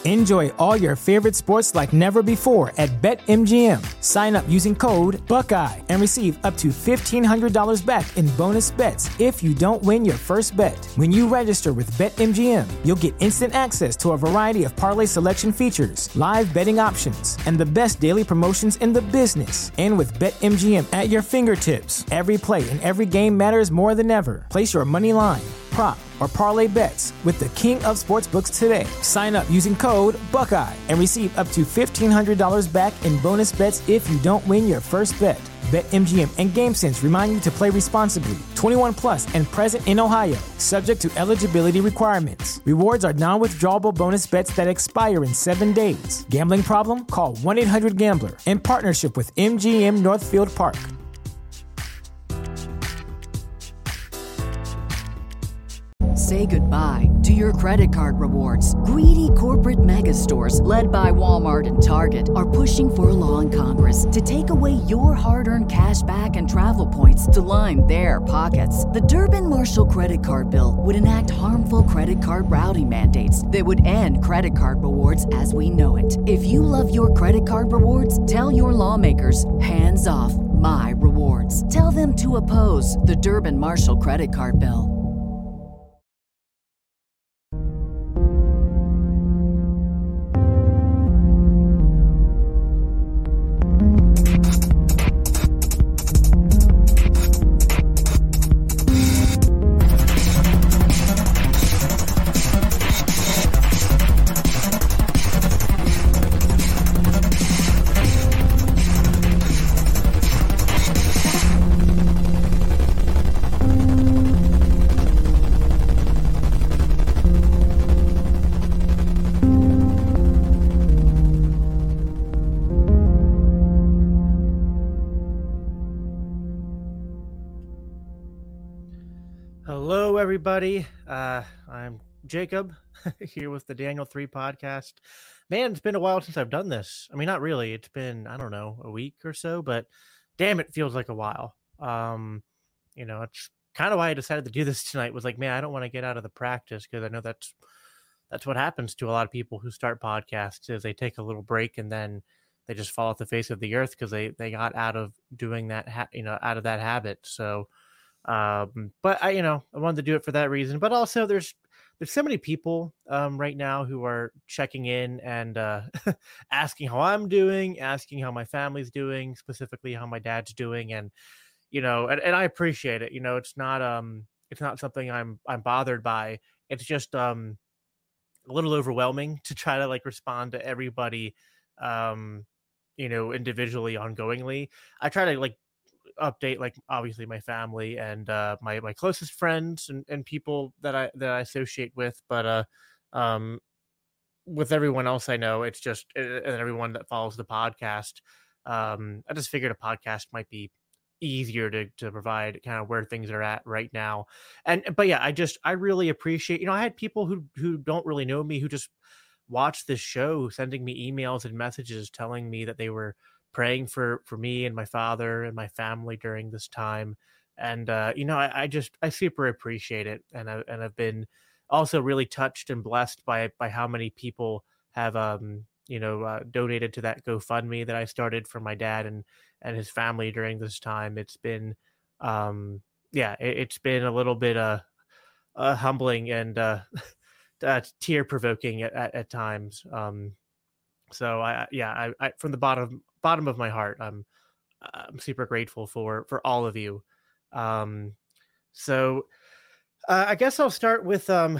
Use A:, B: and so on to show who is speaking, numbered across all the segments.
A: Enjoy all your favorite sports like never before at BetMGM. Sign up using code Buckeye and receive up to $1,500 back in bonus bets if you don't win your first bet. When you register with BetMGM, you'll get instant access to a variety of parlay selection features, live betting options, and the best daily promotions in the business. And with BetMGM at your fingertips, every play and every game matters more than ever. Place your money line, prop, or parlay bets with the king of sportsbooks today. Sign up using code Buckeye and receive up to $1,500 back in bonus bets if you don't win your first bet. BetMGM and GameSense remind you to play responsibly. 21 plus and present in Ohio, subject to eligibility requirements. Rewards are non-withdrawable bonus bets that expire in 7 days. Gambling problem? Call 1-800-GAMBLER. In partnership with MGM Northfield Park.
B: Say goodbye to your credit card rewards. Greedy corporate mega stores, led by Walmart and Target, are pushing for a law in Congress to take away your hard-earned cash back and travel points to line their pockets. The Durbin-Marshall credit card bill would enact harmful credit card routing mandates that would end credit card rewards as we know it. If you love your credit card rewards, tell your lawmakers, hands off my rewards. Tell them to oppose the Durbin-Marshall credit card bill.
C: Hello, everybody. I'm Jacob here with the Daniel 3 podcast. Man, it's been a while since I've done this. I mean, not really. It's been, I don't know, a week or so, but damn, it feels like a while. It's kind of why I decided to do this tonight was like, man, I don't want to get out of the practice because I know that's what happens to a lot of people who start podcasts is they take a little break and then they just fall off the face of the earth because they got out of doing that, out of that habit. So, but I wanted to do it for that reason, but also there's so many people, right now who are checking in and, asking how I'm doing, asking how my family's doing, specifically how my dad's doing. And, and I appreciate it. It's not something I'm bothered by. It's just, a little overwhelming to try to respond to everybody, individually, ongoingly. I try to update obviously my family and my closest friends and people that I associate with, but with everyone else I know, it's just and everyone that follows the podcast, I just figured a podcast might be easier to provide kind of where things are at right now. But yeah, I really appreciate, I had people who don't really know me who just watch this show sending me emails and messages telling me that they were praying for me and my father and my family during this time. And, I super appreciate it. And I've been also really touched and blessed by how many people have, donated to that GoFundMe that I started for my dad and his family during this time. It's been, it's been a little bit, humbling and, tear provoking at times. So I from the bottom of my heart, I'm super grateful for all of you. So I guess I'll start with kind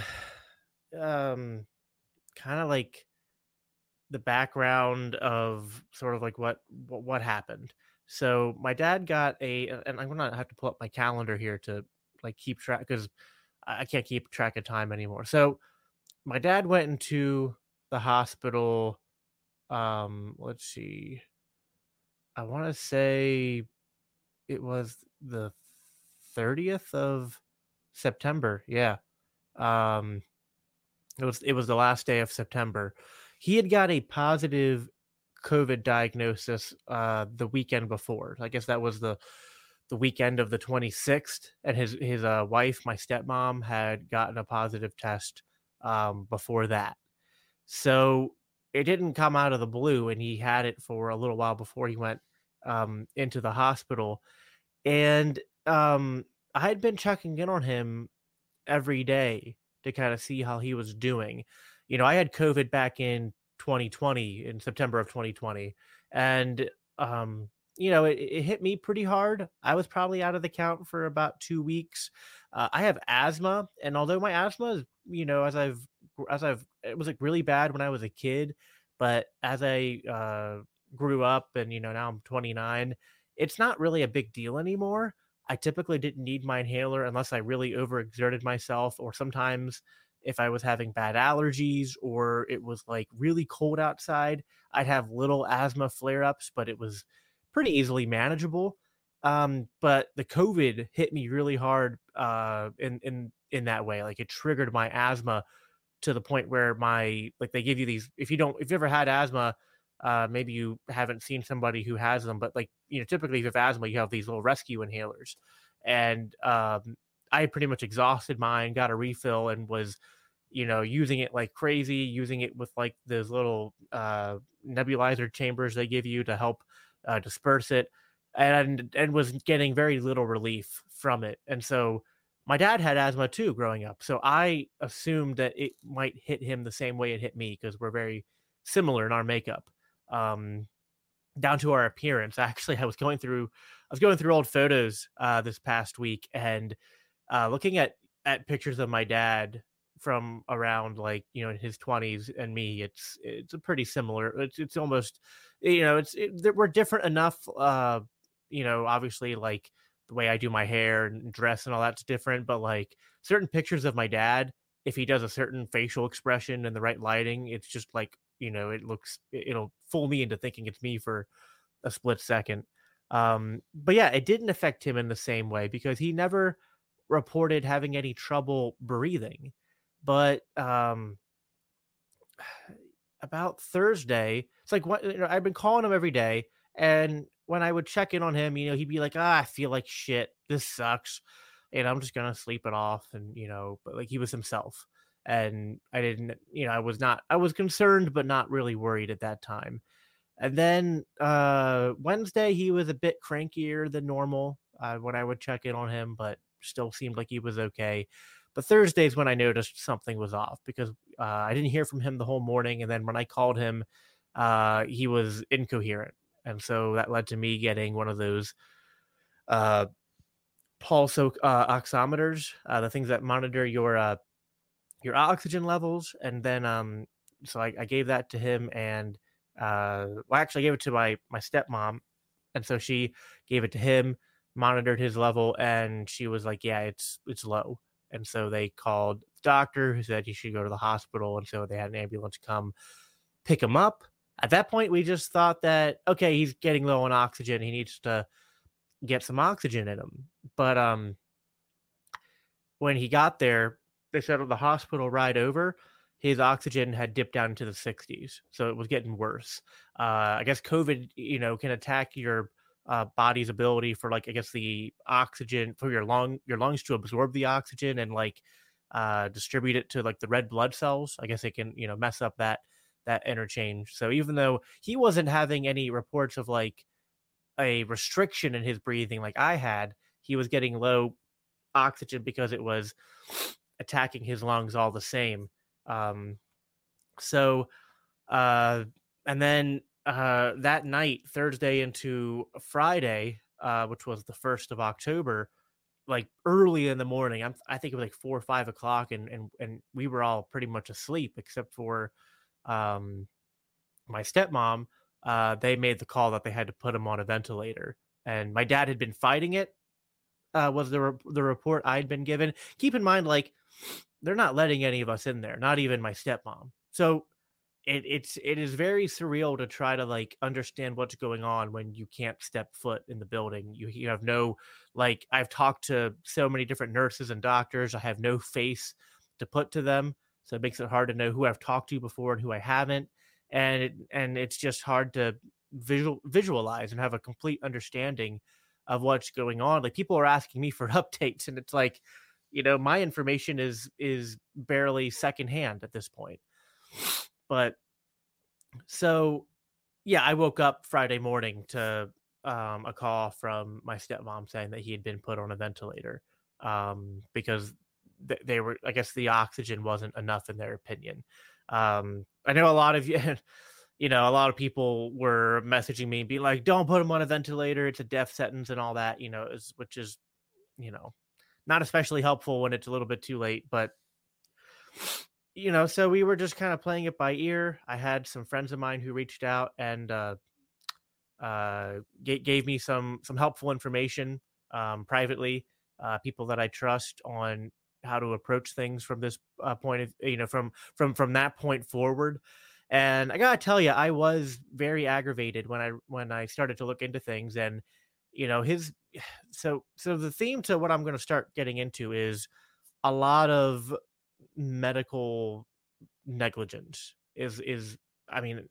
C: of the background of sort of what happened. So my dad got and I'm gonna have to pull up my calendar here to keep track because I can't keep track of time anymore. So my dad went into the hospital. Let's see. I want to say it was the 30th of September. Yeah. It was the last day of September. He had got a positive COVID diagnosis the weekend before. I guess that was the weekend of the 26th, and his wife, my stepmom, had gotten a positive test before that. So it didn't come out of the blue, and he had it for a little while before he went into the hospital. And I had been checking in on him every day to kind of see how he was doing. I had COVID back in 2020, in September of 2020, and it hit me pretty hard. I was probably out of the count for about 2 weeks. I have asthma, and although my asthma is, it was like really bad when I was a kid, but as I grew up and now I'm 29, it's not really a big deal anymore. I typically didn't need my inhaler unless I really overexerted myself, or sometimes if I was having bad allergies or it was like really cold outside, I'd have little asthma flare ups, but it was pretty easily manageable. But the COVID hit me really hard in that way. Like, it triggered my asthma to the point where they give you these, if you ever had asthma, maybe you haven't seen somebody who has them, but typically if you have asthma, you have these little rescue inhalers. And I pretty much exhausted mine, got a refill, and was, using it like crazy, using it with like those little nebulizer chambers they give you to help disperse it, and was getting very little relief from it. And so my dad had asthma too growing up. So I assumed that it might hit him the same way it hit me, because we're very similar in our makeup. Down to our appearance. Actually, I was going through old photos this past week, and looking at pictures of my dad from around in his 20s and me, it's a pretty similar. It's almost, we're different enough. Obviously, like the way I do my hair and dress and all that's different, but like certain pictures of my dad, if he does a certain facial expression in the right lighting, it's just like, it'll fool me into thinking it's me for a split second. But yeah, it didn't affect him in the same way, because he never reported having any trouble breathing. But about Thursday, it's like, what, I've been calling him every day, and when I would check in on him, he'd be like, I feel like shit. This sucks. And I'm just gonna sleep it off. And but like, he was himself. And I didn't, I was concerned, but not really worried at that time. And then Wednesday, he was a bit crankier than normal when I would check in on him, but still seemed like he was okay. But Thursday's when I noticed something was off, because I didn't hear from him the whole morning. And then when I called him, he was incoherent. And so that led to me getting one of those pulse oximeters, the things that monitor your oxygen levels. And then so I gave that to him, and actually I gave it to my stepmom, and so she gave it to him, monitored his level, and she was like, yeah, it's low. And so they called the doctor, who said he should go to the hospital, and so they had an ambulance come pick him up. At that point, we just thought that, okay, he's getting low on oxygen, he needs to get some oxygen in him. But when he got there, they said on the hospital ride over, his oxygen had dipped down into the 60s. So it was getting worse. I guess COVID, can attack your body's ability for, like, I guess the oxygen for your lungs to absorb the oxygen and distribute it to like the red blood cells. I guess it can, mess up that interchange. So even though he wasn't having any reports of like a restriction in his breathing like I had, he was getting low oxygen because it was attacking his lungs all the same. And then that night, Thursday into Friday, which was the 1st of October, like early in the morning, I think it was like 4 or 5 o'clock, and we were all pretty much asleep except for my stepmom. They made the call that they had to put him on a ventilator, and my dad had been fighting it. Was the report I'd been given. Keep in mind, like, they're not letting any of us in there, not even my stepmom. So it is very surreal to try to like understand what's going on when you can't step foot in the building. You have no, like, I've talked to so many different nurses and doctors. I have no face to put to them, so it makes it hard to know who I've talked to before and who I haven't. And it's just hard to visualize and have a complete understanding of what's going on. Like, people are asking me for updates, and it's like, my information is barely secondhand at this point. But so, yeah, I woke up Friday morning to a call from my stepmom saying that he had been put on a ventilator because they were, I guess, the oxygen wasn't enough in their opinion. I know a lot of you, a lot of people were messaging me and being like, "Don't put him on a ventilator; it's a death sentence," and all that. Which is, not especially helpful when it's a little bit too late, but so we were just kind of playing it by ear. I had some friends of mine who reached out and gave me some helpful information privately, people that I trust on how to approach things from this point of, from that point forward. And I gotta tell you, I was very aggravated when I started to look into things, and his so the theme to what I'm going to start getting into is a lot of medical negligence. I mean,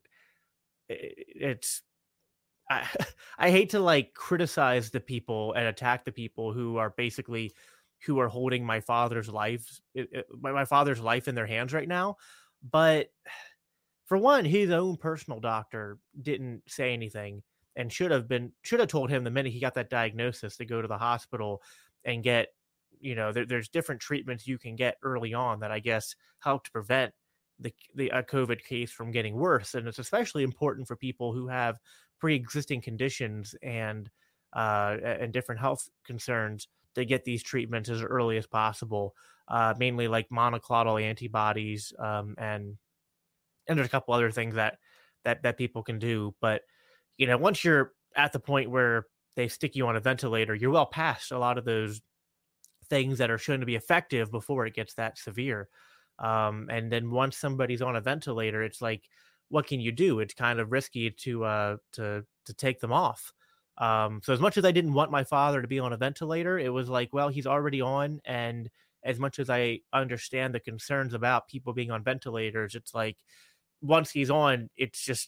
C: it's I, I hate to like criticize the people and attack the people who are holding my father's life, my father's life in their hands right now. But for one, his own personal doctor didn't say anything and should have told him the minute he got that diagnosis to go to the hospital and get, there's different treatments you can get early on that I guess help to prevent the COVID case from getting worse. And it's especially important for people who have pre-existing conditions and different health concerns to get these treatments as early as possible, mainly like monoclonal antibodies, and there's a couple other things that people can do. But once you're at the point where they stick you on a ventilator, you're well past a lot of those things that are shown to be effective before it gets that severe. And then once somebody's on a ventilator, it's like, what can you do? It's kind of risky to take them off. So as much as I didn't want my father to be on a ventilator, it was like, well, he's already on. And as much as I understand the concerns about people being on ventilators, it's like, once he's on, it's just,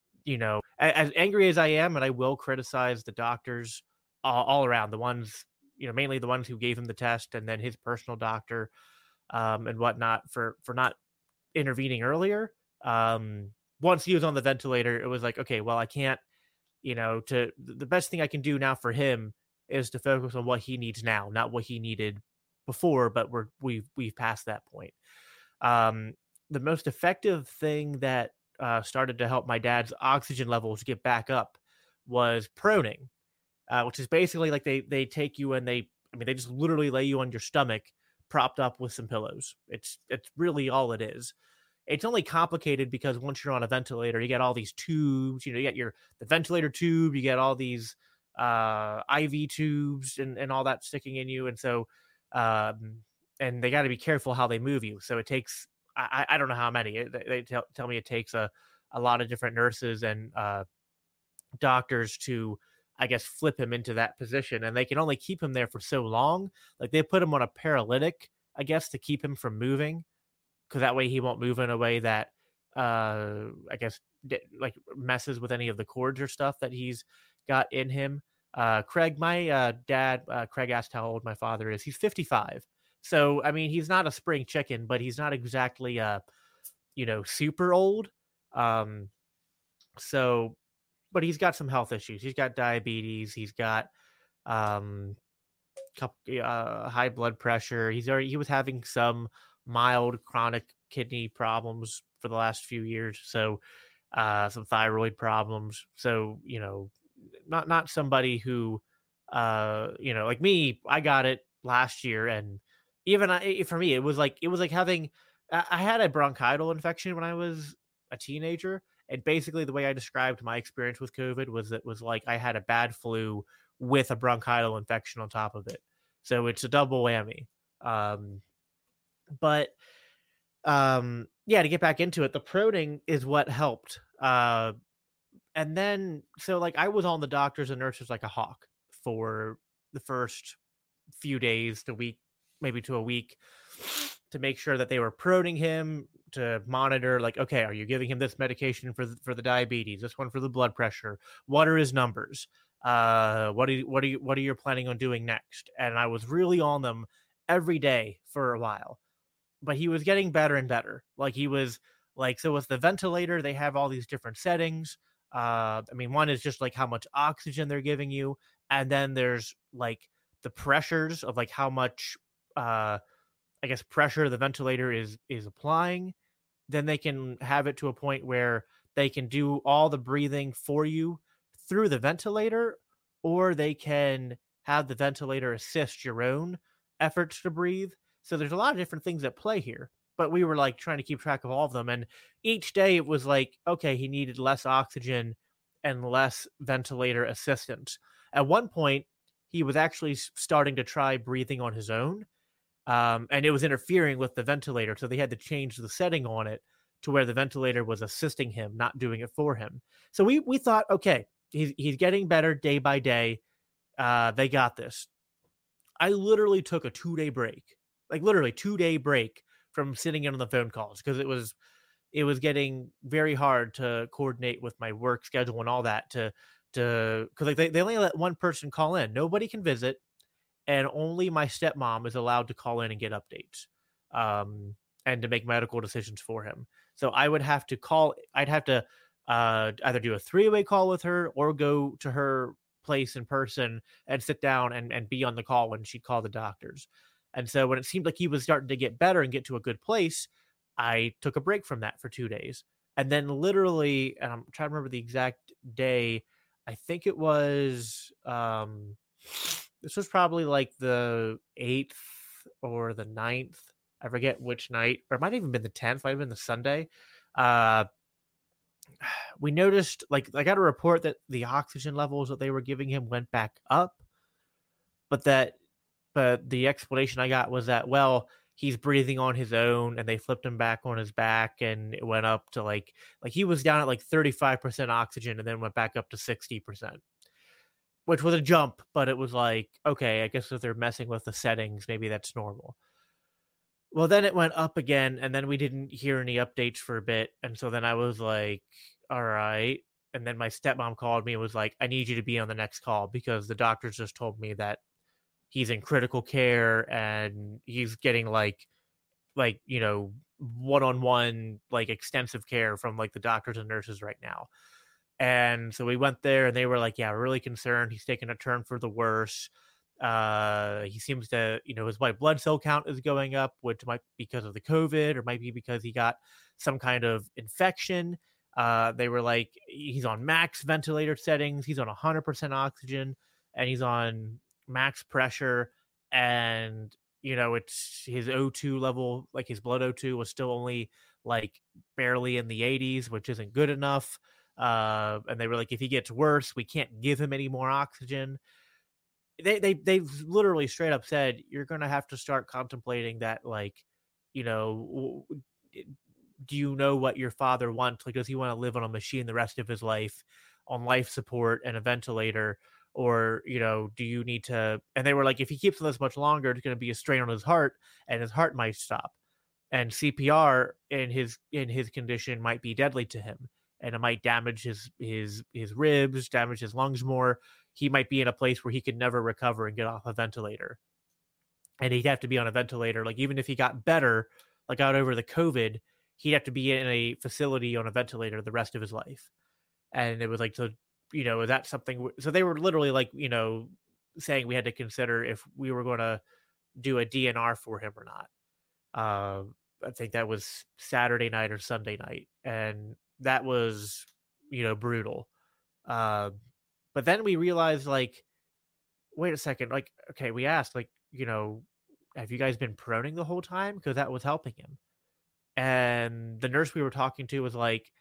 C: as angry as I am, and I will criticize the doctors all around, the ones, mainly the ones who gave him the test, and then his personal doctor, and whatnot for not intervening earlier. Once he was on the ventilator, it was like, okay, well, I can't, the best thing I can do now for him is to focus on what he needs now, not what he needed before, but we've passed that point. The most effective thing that started to help my dad's oxygen levels get back up was proning, which is basically like they take you and they just literally lay you on your stomach, propped up with some pillows. It's really all it is. It's only complicated because once you're on a ventilator, you get all these tubes. You get the ventilator tube, you get all these IV tubes and all that sticking in you, and so and they got to be careful how they move you. So it takes I don't know how many. They tell me it takes a lot of different nurses and doctors to, I guess, flip him into that position, and they can only keep him there for so long. Like they put him on a paralytic, I guess, to keep him from moving, because that way he won't move in a way that I guess like messes with any of the cords or stuff that he's got in him. Craig, my dad, Craig asked how old my father is. He's 55. So, I mean, he's not a spring chicken, but he's not exactly, super old. So, but he's got some health issues. He's got diabetes. He's got high blood pressure. He was having some mild chronic kidney problems for the last few years. So, some thyroid problems. So, not somebody who, like me, I got it last year, and even for me, it was like having, I had a bronchial infection when I was a teenager. And basically the way I described my experience with COVID was like I had a bad flu with a bronchial infection on top of it. So it's a double whammy. But to get back into it, the proning is what helped. And then, so like I was on the doctors and nurses like a hawk for the first few days to week, maybe to a week, to make sure that they were proning him, to monitor, like, okay, are you giving him this medication for the diabetes, this one for the blood pressure? What are his numbers? What are you planning on doing next? And I was really on them every day for a while, but he was getting better and better. Like he was Like, so with the ventilator, they have all these different settings. I mean, one is just like how much oxygen they're giving you, and then there's like the pressures of like how much, I guess, pressure the ventilator is applying. Then they can have it to a point where they can do all the breathing for you through the ventilator, or they can have the ventilator assist your own efforts to breathe. So there's a lot of different things at play here. But we were like trying to keep track of all of them. And each day it was like, okay, he needed less oxygen and less ventilator assistance. At one point, he was actually starting to try breathing on his own. And it was interfering with the ventilator. So they had to change the setting on it to where the ventilator was assisting him, not doing it for him. So we thought, okay, he's getting better day by day. They got this. I literally took a 2-day break, like literally 2-day break from sitting in on the phone calls, because it was getting very hard to coordinate with my work schedule and all that because like they only let one person call in. Nobody can visit, and only my stepmom is allowed to call in and get updates, and to make medical decisions for him. So I would have to call. I'd have to either do a 3-way call with her or go to her place in person and sit down and be on the call when she'd call the doctors. And so when it seemed like he was starting to get better and get to a good place, I took a break from that for 2 days. And then literally, and I'm trying to remember the exact day, I think it was, this was probably like the 8th or the 9th. I forget which night, or it might have even been the 10th, might have been the Sunday. We noticed, like, I got a report that the oxygen levels that they were giving him went back up, but the explanation I got was that, well, he's breathing on his own, and they flipped him back on his back, and it went up to like he was down at like 35% oxygen and then went back up to 60%, which was a jump, but it was like, okay, I guess if they're messing with the settings, maybe that's normal. Well, then it went up again, and then we didn't hear any updates for a bit, and so then I was like, all right. And then my stepmom called me and was like, I need you to be on the next call because the doctors just told me that he's in critical care and he's getting like one-on-one, like, extensive care from like the doctors and nurses right now. And so we went there, and they were like, yeah, we're really concerned. He's taking a turn for the worse. He seems to, his white blood cell count is going up, which might be because of the COVID, or might be because he got some kind of infection. They were like, he's on max ventilator settings. He's on 100% oxygen, and he's on max pressure. And, it's his O2 level, like his blood O2 was still only like barely in the 80s, which isn't good enough. And they were like, if he gets worse, we can't give him any more oxygen. They literally straight up said, you're going to have to start contemplating that, like, do you know what your father wants? Like, does he want to live on a machine the rest of his life, on life support and a ventilator? Or, do you need to, and they were like, if he keeps this much longer, it's going to be a strain on his heart, and his heart might stop. And CPR in his condition might be deadly to him, and it might damage his ribs, damage his lungs more. He might be in a place where he could never recover and get off a ventilator. And he'd have to be on a ventilator. Like, even if he got better, like got over the COVID, he'd have to be in a facility on a ventilator the rest of his life. And it was like, so, is that something? So they were literally like, saying we had to consider if we were going to do a DNR for him or not. I think that was Saturday night or Sunday night. And that was, brutal. But then we realized, like, wait a second, like, okay, we asked, like, have you guys been proning the whole time? Because that was helping him. And the nurse we were talking to was like,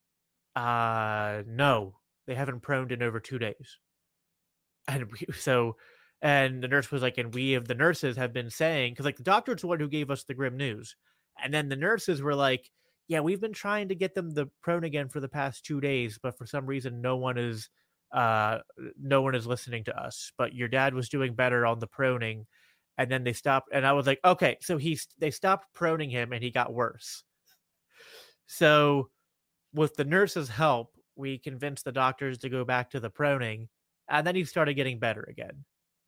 C: no, they haven't proned in over 2 days. And and the nurse was like, and the nurses have been saying, because like the doctor's the one who gave us the grim news. And then the nurses were like, yeah, we've been trying to get them the prone again for the past 2 days, but for some reason, no one is listening to us. But your dad was doing better on the proning, and then they stopped. And I was like, okay, so they stopped proning him, and he got worse. So with the nurse's help, we convinced the doctors to go back to the proning, and then he started getting better again.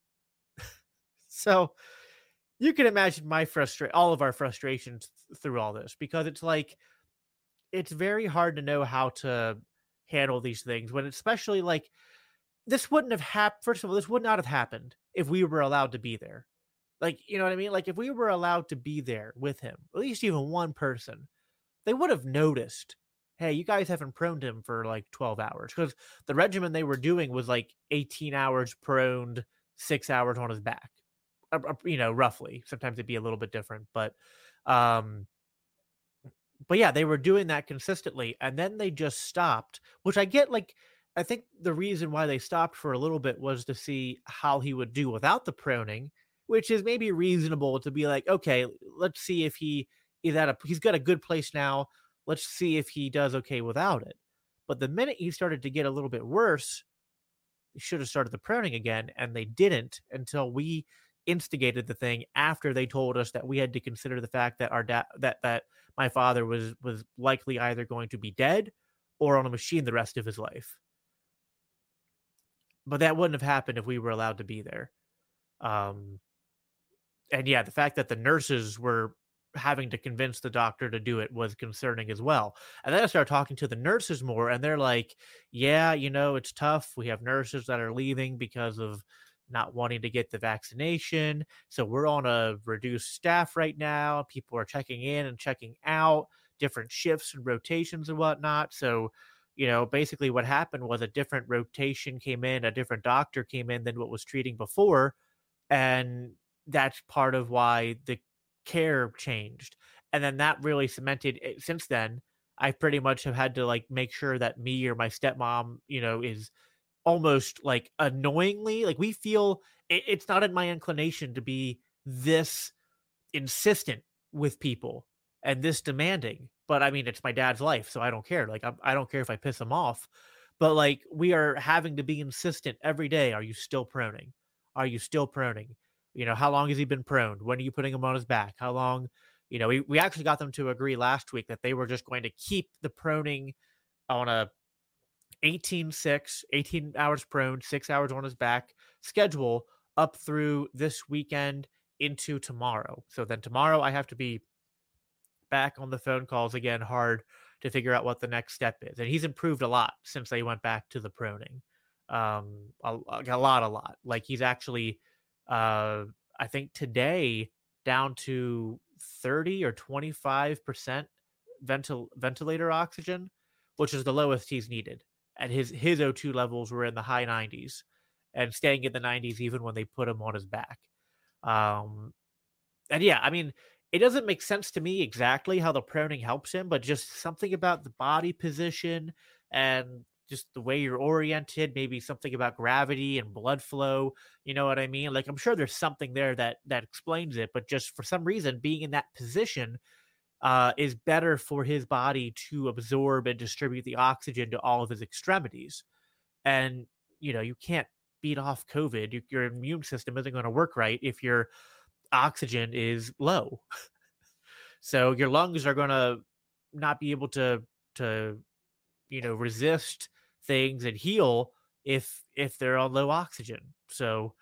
C: So you can imagine all of our frustrations through all this, because it's like, it's very hard to know how to handle these things when, especially like, this wouldn't have happened. First of all, this would not have happened if we were allowed to be there. Like, you know what I mean? Like, if we were allowed to be there with him, at least even one person, they would have noticed, hey, you guys haven't proned him for like 12 hours. Because the regimen they were doing was like 18 hours proned, 6 hours on his back, roughly. Sometimes it'd be a little bit different. Um, but yeah, they were doing that consistently. And then they just stopped, which I get. Like, I think the reason why they stopped for a little bit was to see how he would do without the proning, which is maybe reasonable to be like, okay, let's see if he's got a good place now. Let's see if he does okay without it. But the minute he started to get a little bit worse, they should have started the proning again, and they didn't until we instigated the thing after they told us that we had to consider the fact that that my father was likely either going to be dead or on a machine the rest of his life. But that wouldn't have happened if we were allowed to be there. And yeah, the fact that the nurses were having to convince the doctor to do it was concerning as well. And then I started talking to the nurses more, and they're like, yeah, it's tough. We have nurses that are leaving because of not wanting to get the vaccination. So we're on a reduced staff right now. People are checking in and checking out, different shifts and rotations and whatnot. So, basically what happened was a different rotation came in, a different doctor came in than what was treating before. And that's part of why the care changed. And then that really cemented it. Since then, I pretty much have had to like make sure that me or my stepmom, is almost like annoyingly, like, we feel it's not in my inclination to be this insistent with people and this demanding. But I mean, it's my dad's life, so I don't care. Like, I don't care if I piss him off. But like, we are having to be insistent every day. Are you still proning? Are you still proning? How long has he been proned? When are you putting him on his back? How long? We actually got them to agree last week that they were just going to keep the proning on a 18 hours prone, 6 hours on his back schedule up through this weekend into tomorrow. So then tomorrow I have to be back on the phone calls again hard to figure out what the next step is. And he's improved a lot since they went back to the proning. A lot. Like, he's actually, I think today, down to 30 or 25% ventilator oxygen, which is the lowest he's needed. And his O2 levels were in the high 90s and staying in the 90s even when they put him on his back. And yeah, I mean, it doesn't make sense to me exactly how the proning helps him, but just something about the body position and just the way you're oriented, maybe something about gravity and blood flow. You know what I mean? Like, I'm sure there's something there that explains it, but just for some reason, being in that position is better for his body to absorb and distribute the oxygen to all of his extremities. And, you can't beat off COVID. Your immune system isn't going to work right if your oxygen is low. So your lungs are going to not be able to resist things and heal if they're on low oxygen. So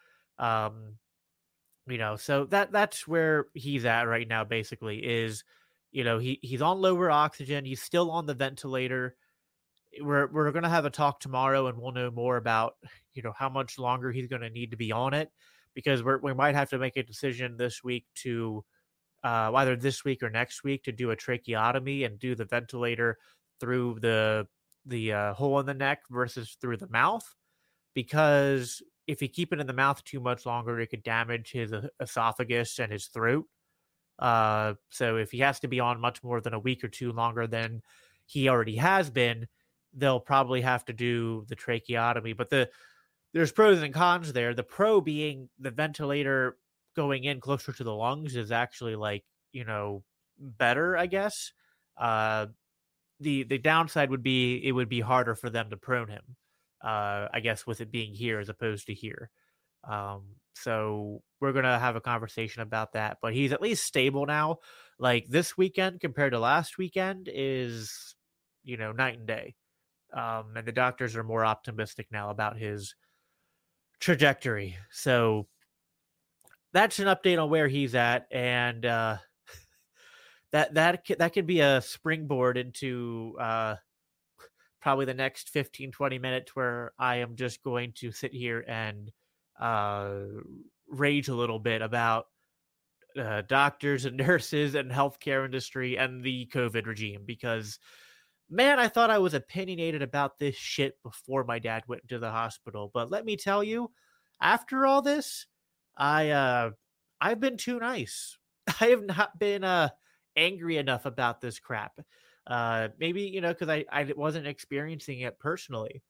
C: so that's where he's at right now, basically, is he's on lower oxygen. He's still on the ventilator. We're going to have a talk tomorrow, and we'll know more about how much longer he's going to need to be on it, because we might have to make a decision this week to either this week or next week to do a tracheotomy and do the ventilator through the hole in the neck versus through the mouth, because if you keep it in the mouth too much longer, it could damage his esophagus and his throat. So if he has to be on much more than a week or two longer than he already has been, they'll probably have to do the tracheotomy. But there's pros and cons there. The pro being the ventilator going in closer to the lungs is actually better, I guess. The downside would be it would be harder for them to prone him, I guess, with it being here as opposed to here. So we're going to have a conversation about that, but he's at least stable now. Like, this weekend compared to last weekend is, night and day. And the doctors are more optimistic now about his trajectory. So that's an update on where he's at. And that could be a springboard into probably the next 15, 20 minutes where I am just going to sit here and rage a little bit about doctors and nurses and healthcare industry and the COVID regime, because man, I thought I was opinionated about this shit before my dad went to the hospital. But let me tell you, after all this, I've been too nice. I have not been angry enough about this crap. Maybe, because I wasn't experiencing it personally.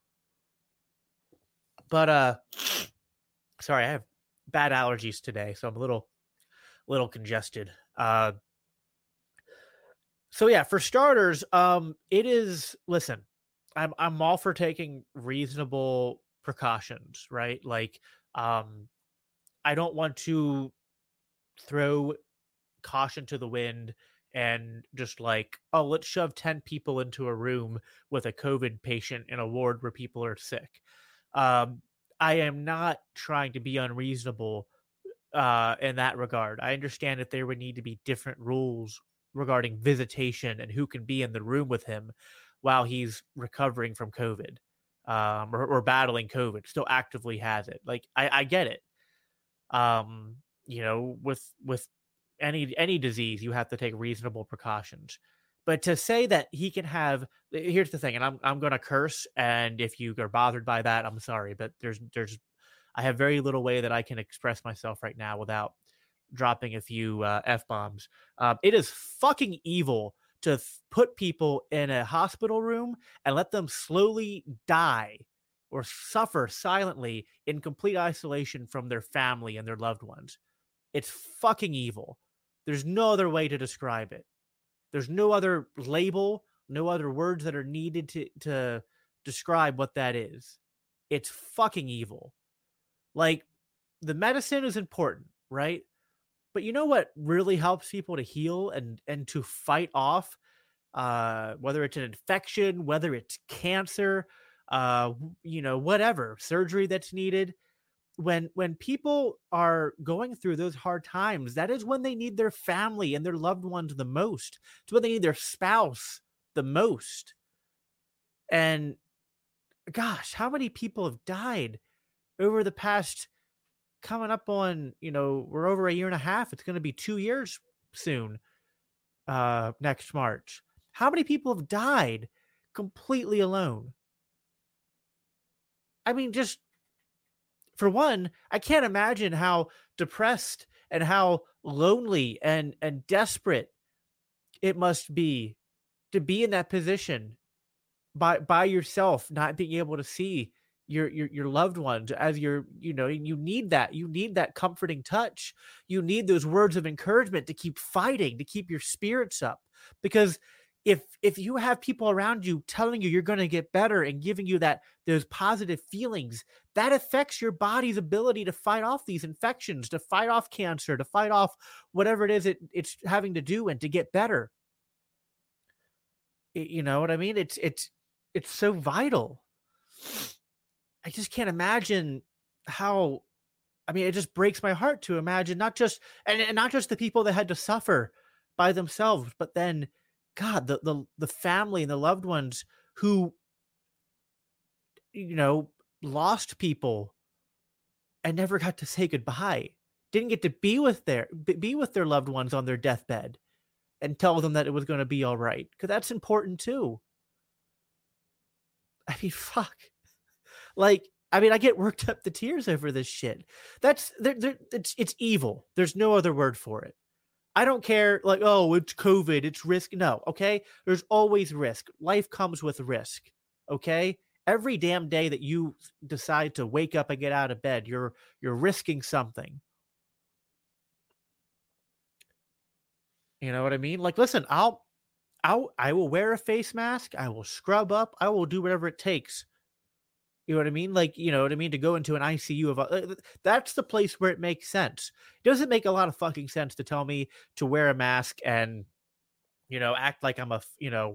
C: But sorry, I have bad allergies today, so I'm a little congested. So yeah, for starters, it is, listen, I'm all for taking reasonable precautions, right? Like, I don't want to throw caution to the wind and just like, oh, let's shove 10 people into a room with a COVID patient in a ward where people are sick. I am not trying to be unreasonable in that regard. I understand that there would need to be different rules regarding visitation and who can be in the room with him while he's recovering from COVID or battling COVID, still actively has it. Like, I get it. With any disease, you have to take reasonable precautions. But to say that he can have, here's the thing, and I'm going to curse, and if you are bothered by that, I'm sorry, but I have very little way that I can express myself right now without dropping a few F-bombs. It is fucking evil to put people in a hospital room and let them slowly die or suffer silently in complete isolation from their family and their loved ones. It's fucking evil. There's no other way to describe it. There's no other label, no other words that are needed to describe what that is. It's fucking evil. Like, the medicine is important, right? But you know what really helps people to heal and to fight off, whether it's an infection, whether it's cancer, whatever, surgery that's needed. When people are going through those hard times, that is when they need their family and their loved ones the most. It's when they need their spouse the most. And gosh, how many people have died over the past, coming up on, we're over a year and a half. It's going to be 2 years soon, next March. How many people have died completely alone? I mean, just for one, I can't imagine how depressed and how lonely and desperate it must be to be in that position by yourself, not being able to see your loved ones as you need that comforting touch. You need those words of encouragement to keep fighting, to keep your spirits up. Because if you have people around you telling you you're going to get better and giving you those positive feelings, that affects your body's ability to fight off these infections, to fight off cancer, to fight off whatever it is it's having to do and to get better. You know what I mean? It's so vital. I just can't imagine how. I mean, it just breaks my heart to imagine not just the people that had to suffer by themselves, but then, God, the family and the loved ones who, lost people and never got to say goodbye, didn't get to be with their loved ones on their deathbed and tell them that it was going to be all right, because that's important too. I mean, fuck. Like, I mean, I get worked up to tears over this shit. It's evil. There's no other word for it. I don't care, like, oh, it's COVID, it's risk. No, okay? There's always risk. Life comes with risk, okay? Every damn day that you decide to wake up and get out of bed, you're risking something. You know what I mean? Like, listen, I will wear a face mask. I will scrub up. I will do whatever it takes. You know what I mean? Like, you know what I mean? To go into an ICU that's the place where it makes sense. It doesn't make a lot of fucking sense to tell me to wear a mask and, act like I'm a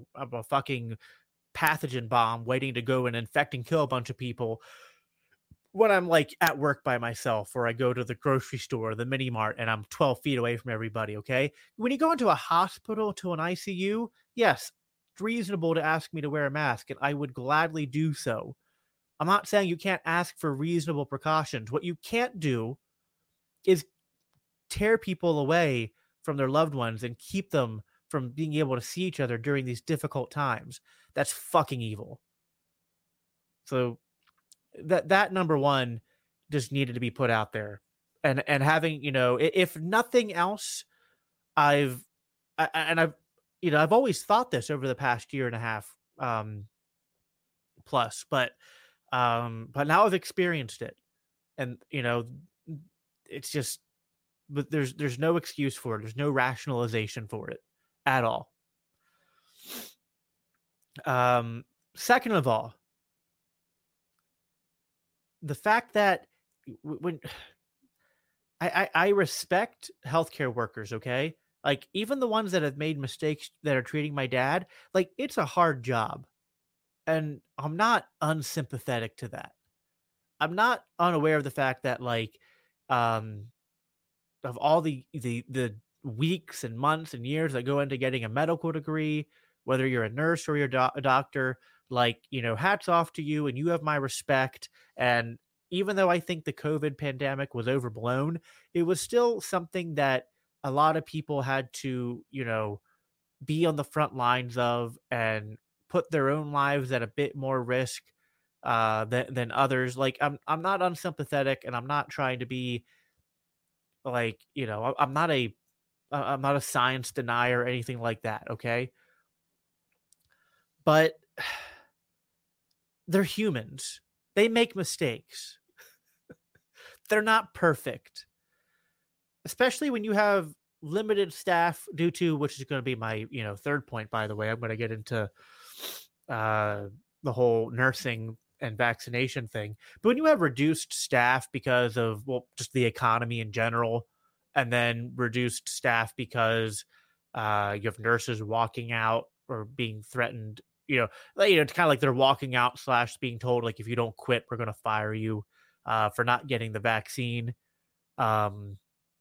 C: fucking pathogen bomb waiting to go and infect and kill a bunch of people when I'm like at work by myself, or I go to the grocery store, the mini mart, and I'm 12 feet away from everybody. Okay. When you go into a hospital, to an ICU, yes, it's reasonable to ask me to wear a mask, and I would gladly do so. I'm not saying you can't ask for reasonable precautions. What you can't do is tear people away from their loved ones and keep them from being able to see each other during these difficult times. That's fucking evil. So that number one just needed to be put out there. And having, if nothing else, I've always thought this over the past year and a half plus, but now I've experienced it. And it's just, but there's no excuse for it. There's no rationalization for it at all. Second of all, the fact that when I respect healthcare workers, okay? Like, even the ones that have made mistakes that are treating my dad, like, it's a hard job. And I'm not unsympathetic to that. I'm not unaware of the fact that, like, of all the weeks and months and years that go into getting a medical degree, whether you're a nurse or you're a doctor, like, hats off to you, and you have my respect. And even though I think the COVID pandemic was overblown, it was still something that a lot of people had to, be on the front lines of, and put their own lives at a bit more risk than others. Like, I'm not unsympathetic, and I'm not trying to be like, I'm not a science denier or anything like that. Okay. But they're humans. They make mistakes. They're not perfect. Especially when you have limited staff due to, which is going to be my, third point, by the way. I'm going to get into the whole nursing and vaccination thing. But when you have reduced staff because of, just the economy in general, and then reduced staff because you have nurses walking out or being threatened, it's kind of like they're walking out / being told, like, if you don't quit, we're going to fire you for not getting the vaccine. It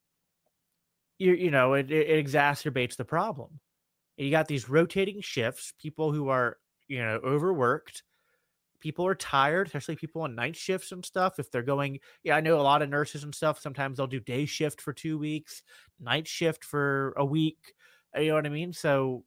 C: exacerbates the problem. You got these rotating shifts, people who are, overworked. People are tired, especially people on night shifts and stuff. If they're going, I know a lot of nurses and stuff, sometimes they'll do day shift for 2 weeks, night shift for a week. You know what I mean? So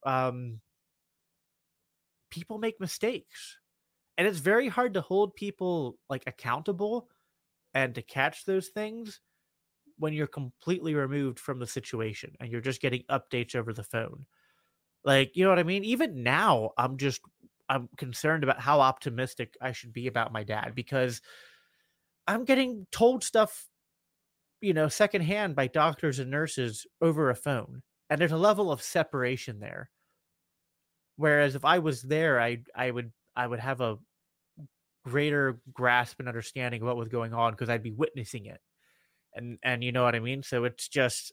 C: people make mistakes, and it's very hard to hold people, like, accountable and to catch those things when you're completely removed from the situation and you're just getting updates over the phone. Like, you know what I mean? Even now, I'm concerned about how optimistic I should be about my dad, because I'm getting told stuff, secondhand by doctors and nurses over a phone. And there's a level of separation there. Whereas if I was there, I would have a greater grasp and understanding of what was going on, because I'd be witnessing it. And you know what I mean? So it's just,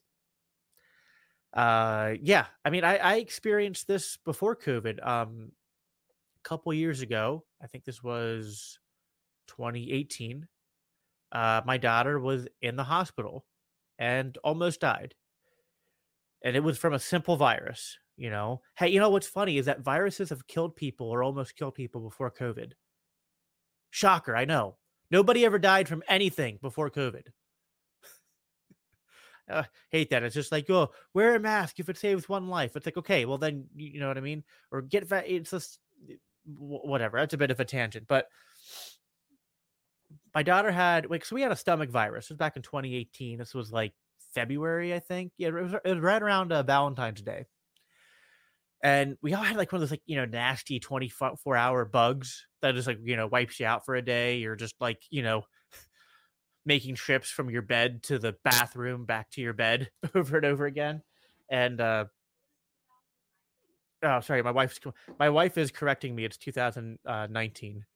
C: yeah. I mean, I experienced this before COVID. Couple years ago, I think this was 2018, my daughter was in the hospital and almost died. And it was from a simple virus, Hey, what's funny is that viruses have killed people or almost killed people before COVID. Shocker, I know. Nobody ever died from anything before COVID. Hate that. It's just like, wear a mask if it saves one life. It's like, okay, well then, you know what I mean? Or get it's just whatever. That's a bit of a tangent, but my daughter had, so we had a stomach virus. It was back in 2018. This was like February, I think. Yeah, it was right around Valentine's Day. And we all had like one of those, like, nasty 24-hour bugs that just, like, wipes you out for a day. You're just like, making trips from your bed to the bathroom, back to your bed over and over again. And, oh, sorry. My wife is correcting me. It's 2019.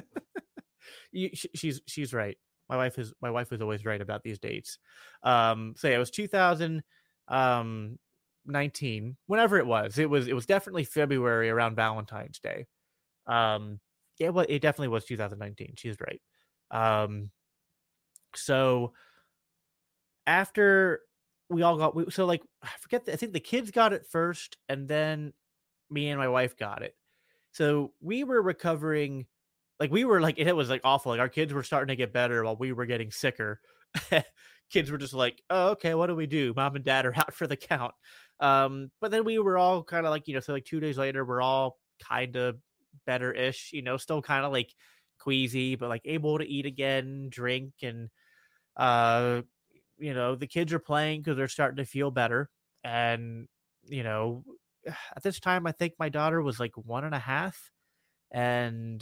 C: She's right. My wife is always right about these dates. So yeah, it was 2019, whenever it was. It was definitely February, around Valentine's Day. Yeah, well, it definitely was 2019. She's right. So after we all got, so like, I forget, I think the kids got it first, and then me and my wife got it. So we were recovering, like we were like, it was like awful. Like our kids were starting to get better while we were getting sicker. Kids were just like, oh, okay, what do we do? Mom and dad are out for the count. But then we were all kind of like, so like 2 days later, we're all kind of better-ish, still kind of like queasy, but like able to eat again, drink, and the kids are playing because they're starting to feel better. And at this time, I think my daughter was like 1.5, and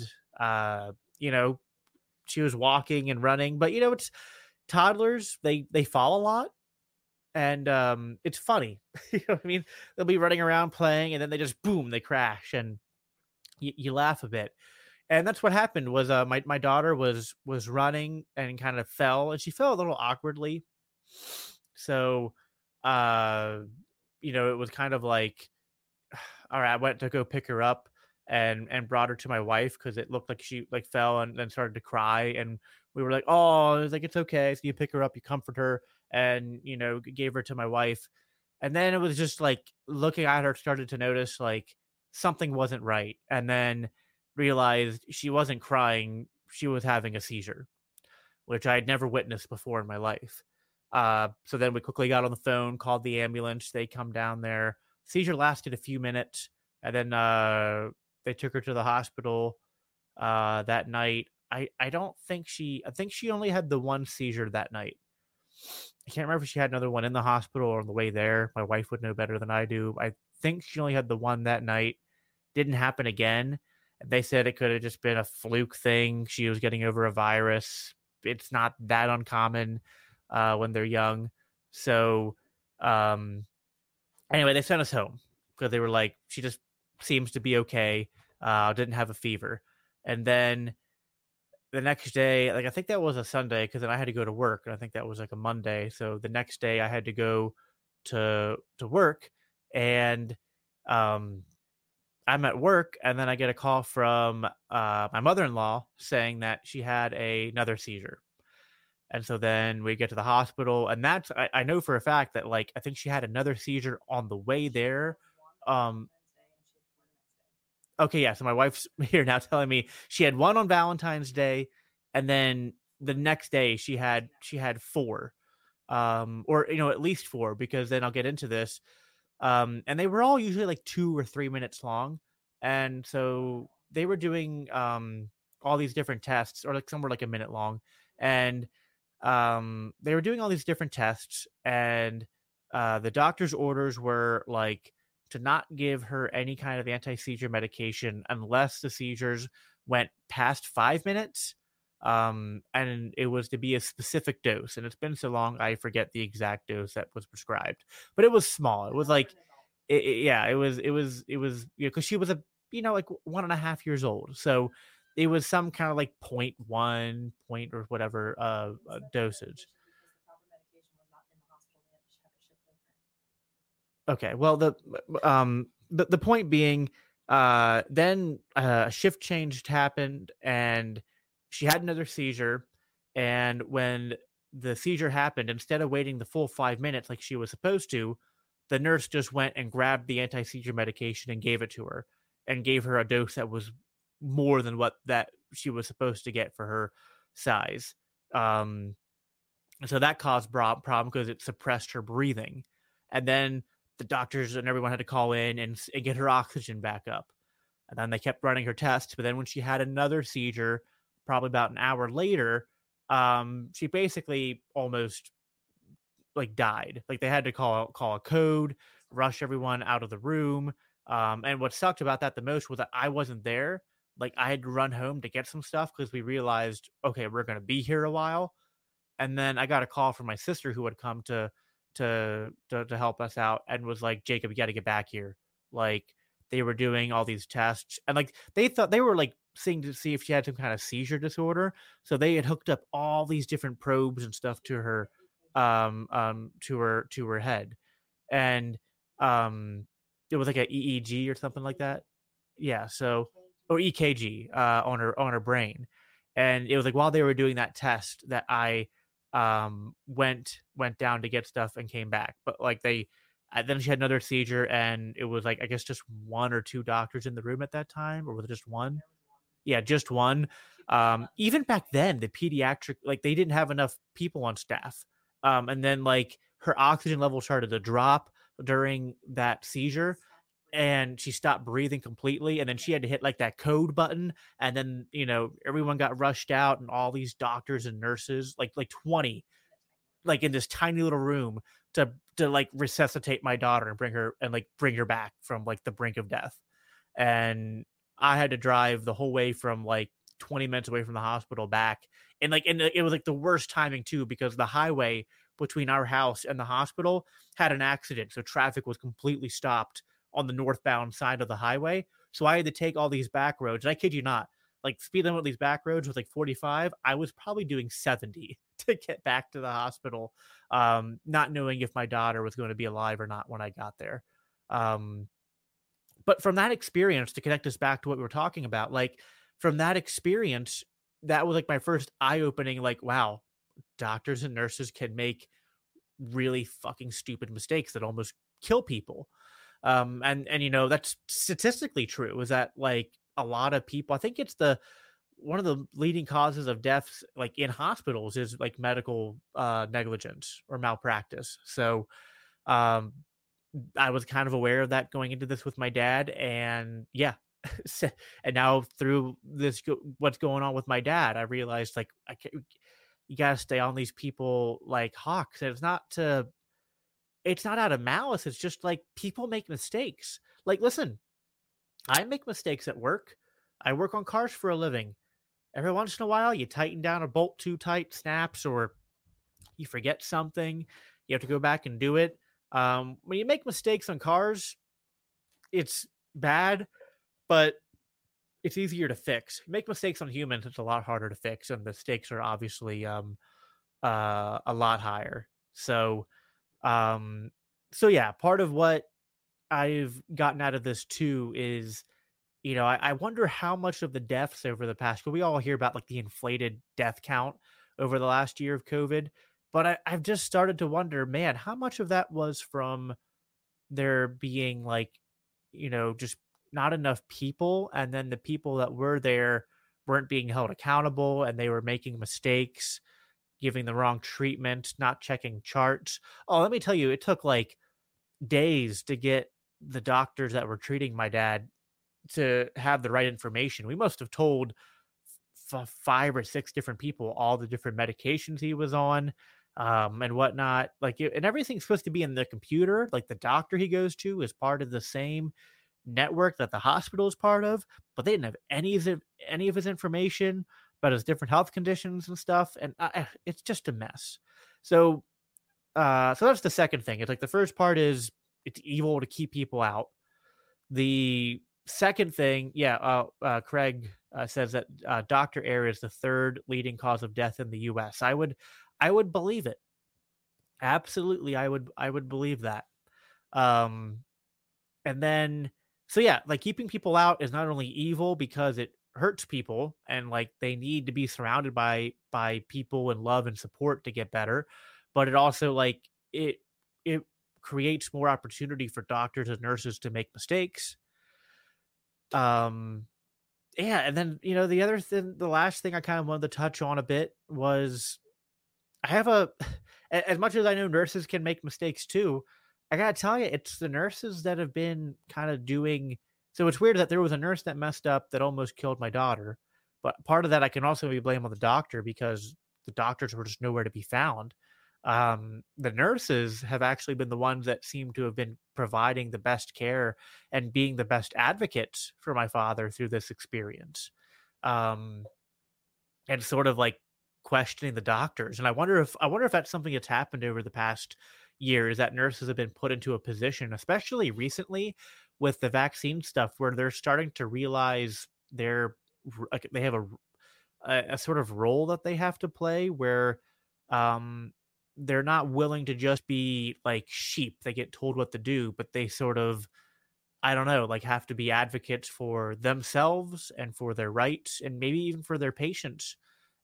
C: she was walking and running. But it's toddlers; they fall a lot, and it's funny. You know what I mean? They'll be running around playing, and then they just boom, they crash, and you laugh a bit. And that's what happened. Was my daughter was running and kind of fell, and she fell a little awkwardly. So it was kind of like, all right, I went to go pick her up and brought her to my wife because it looked like she like fell and then started to cry. And we were like, oh, it was like, it's okay. So you pick her up, you comfort her, and gave her to my wife. And then it was just like looking at her, started to notice like something wasn't right, and then realized she wasn't crying, she was having a seizure, which I had never witnessed before in my life. So then we quickly got on the phone, called the ambulance. They come down there. Seizure lasted a few minutes, and then they took her to the hospital that night. I think she only had the one seizure that night. I can't remember if she had another one in the hospital or on the way there. My wife would know better than I do. I think she only had the one that night. Didn't happen again. They said it could have just been a fluke thing. She was getting over a virus. It's not that uncommon when they're young. So anyway, they sent us home because they were like, she just seems to be okay. Didn't have a fever. And then the next day, like I think that was a Sunday, because then I had to go to work, and I think that was like a Monday. So the next day I had to go to work, and I'm at work, and then I get a call from my mother-in-law saying that she had another seizure. And so then we get to the hospital, and that's, I know for a fact that like, I think she had another seizure on the way there. Okay, yeah. So my wife's here now telling me she had one on Valentine's Day, and then the next day she had 4, or at least 4, because then I'll get into this. And they were all usually like 2 or 3 minutes long, and so they were doing all these different tests, or like some were like a minute long, and they were doing all these different tests, and the doctor's orders were like to not give her any kind of anti-seizure medication unless the seizures went past 5 minutes. And it was to be a specific dose, and it's been so long I forget the exact dose that was prescribed, but it was small. It was like, it was because she was like 1.5 years old, so it was some kind of like 0.1 point or whatever dosage. Okay, well, the point being, then a shift change happened, and she had another seizure. And when the seizure happened, instead of waiting the full 5 minutes like she was supposed to, the nurse just went and grabbed the anti-seizure medication and gave it to her, and gave her a dose that was more than what that she was supposed to get for her size. So that caused problem because it suppressed her breathing. And then the doctors and everyone had to call in and get her oxygen back up. And then they kept running her tests. But then when she had another seizure, probably about an hour later, she basically almost like died. Like they had to call a code, rush everyone out of the room. And what sucked about that the most was that I wasn't there. Like I had to run home to get some stuff because we realized, okay, we're going to be here a while. And then I got a call from my sister who had come to help us out, and was like, Jacob, you got to get back here. Like they were doing all these tests, and like they thought they were like seeing to see if she had some kind of seizure disorder. So they had hooked up all these different probes and stuff to her, to her head. And it was like an EEG or something like that. Yeah. So, or EKG, on her brain. And it was like, while they were doing that test, that I went down to get stuff and came back. But like then she had another seizure, and it was like, I guess, just one or two doctors in the room at that time, or was it just one? Yeah, just one. Even back then, the pediatric, like, they didn't have enough people on staff. And then like her oxygen level started to drop during that seizure, and she stopped breathing completely. And then she had to hit like that code button, and then everyone got rushed out, and all these doctors and nurses, like 20, like in this tiny little room to like resuscitate my daughter and bring her back from like the brink of death. And I had to drive the whole way from like 20 minutes away from the hospital back. And it was like the worst timing too, because the highway between our house and the hospital had an accident. So traffic was completely stopped on the northbound side of the highway. So I had to take all these back roads. And I kid you not, like, speed limit on these back roads was like 45. I was probably doing 70 to get back to the hospital, not knowing if my daughter was going to be alive or not when I got there. But from that experience, to connect us back to what we were talking about, like, from that experience, that was like my first eye-opening, like, wow, doctors and nurses can make really fucking stupid mistakes that almost kill people. And that's statistically true, is that like a lot of people, I think it's one of the leading causes of deaths like in hospitals is like medical negligence or malpractice. So I was kind of aware of that going into this with my dad, and yeah. And now through this, what's going on with my dad, I realized like you gotta stay on these people like hawks. And it's not out of malice. It's just like people make mistakes. Like, listen, I make mistakes at work. I work on cars for a living. Every once in a while, you tighten down a bolt too tight, snaps, or you forget something. You have to go back and do it. When you make mistakes on cars, it's bad, but it's easier to fix. You make mistakes on humans, it's a lot harder to fix, and the stakes are obviously a lot higher. So yeah, part of what I've gotten out of this too is, I wonder how much of the deaths over the past, but we all hear about like the inflated death count over the last year of COVID, but I've just started to wonder, man, how much of that was from there being like, just not enough people, and then the people that were there weren't being held accountable, and they were making mistakes, giving the wrong treatment, not checking charts. Oh, let me tell you, it took like days to get the doctors that were treating my dad to have the right information. We must have told 5 or 6 different people all the different medications he was on, and whatnot. Like, and everything's supposed to be in the computer. Like, the doctor he goes to is part of the same network that the hospital is part of, but they didn't have any of his information about his different health conditions and stuff. And it's just a mess. So that's the second thing. It's like the first part is it's evil to keep people out. The second thing, Craig says that Dr. Air is the third leading cause of death in the U.S. I would believe it. Absolutely, I would believe that. And then, so yeah, like keeping people out is not only evil because it hurts people, and like they need to be surrounded by people and love and support to get better, but it also like it creates more opportunity for doctors and nurses to make mistakes. And then the other thing, the last thing I kind of wanted to touch on a bit was, I have as much as I know nurses can make mistakes too, I gotta tell you, it's the nurses that have been kind of doing. So it's weird that there was a nurse that messed up that almost killed my daughter, but part of that I can also be blame on the doctor, because the doctors were just nowhere to be found. The nurses have actually been the ones that seem to have been providing the best care and being the best advocates for my father through this experience. And sort of like questioning the doctors. And I wonder if that's something that's happened over the past years, that nurses have been put into a position, especially recently with the vaccine stuff, where they're starting to realize they have a sort of role that they have to play, where they're not willing to just be like sheep. They get told what to do, but they sort of, I don't know, like have to be advocates for themselves and for their rights, and maybe even for their patients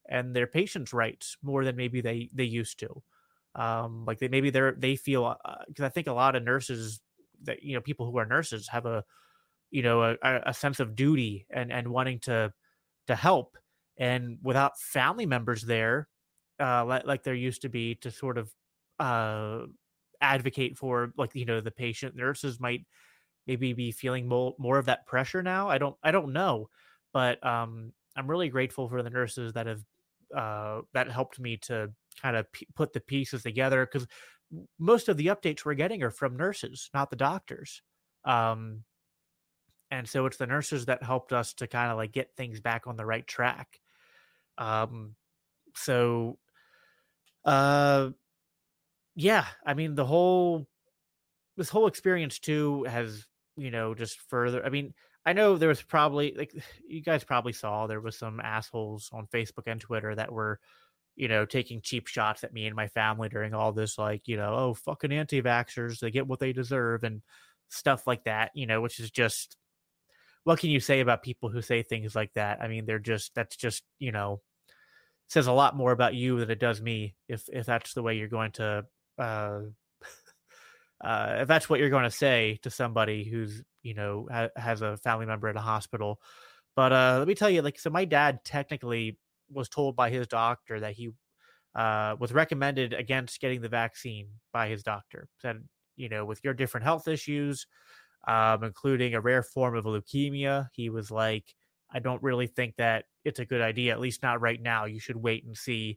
C: and their patients' rights more than maybe they used to. Like they feel, because I think a lot of nurses that, people who are nurses have a sense of duty and wanting to help, and without family members there, like there used to be to sort of uh advocate for, like, the patient, nurses might maybe be feeling more of that pressure now. I don't know, but I'm really grateful for the nurses that have that helped me to kind of put the pieces together, because most of the updates we're getting are from nurses, not the doctors. um and so it's the nurses that helped us to kind of like get things back on the right track. um so uh yeah, I mean, this whole experience too has, just further, I mean, I know there was probably, like, you guys probably saw there was some assholes on Facebook and Twitter that were, taking cheap shots at me and my family during all this, like, oh, fucking anti-vaxxers, they get what they deserve and stuff like that, which is just, what can you say about people who say things like that? I mean, that's just, says a lot more about you than it does me, if that's the way you're going to, uh, if that's what you're going to say to somebody who's, has a family member at a hospital. But let me tell you, like, so my dad technically was told by his doctor that he was recommended against getting the vaccine by his doctor. Said, with your different health issues, including a rare form of leukemia, he was like, I don't really think that it's a good idea, at least not right now. You should wait and see,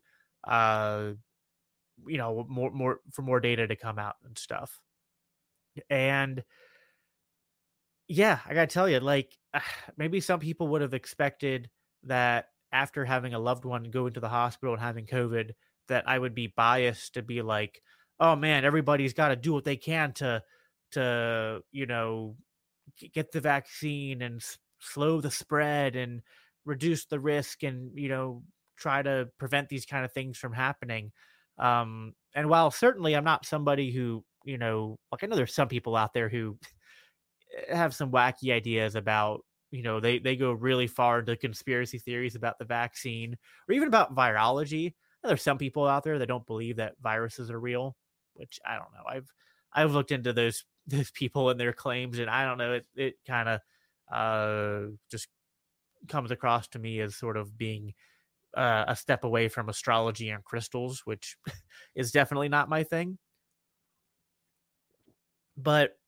C: more data to come out and stuff. And yeah, I gotta tell you, like, maybe some people would have expected that after having a loved one go into the hospital and having COVID, that I would be biased to be like, oh man, everybody's got to do what they can to get the vaccine and slow the spread and reduce the risk, and try to prevent these kind of things from happening. And while certainly I'm not somebody who, like, I know there's some people out there who have some wacky ideas about, they go really far into conspiracy theories about the vaccine or even about virology. There's some people out there that don't believe that viruses are real, which I don't know. I've looked into those people and their claims, and I don't know. It kind of just comes across to me as sort of being a step away from astrology and crystals, which is definitely not my thing. But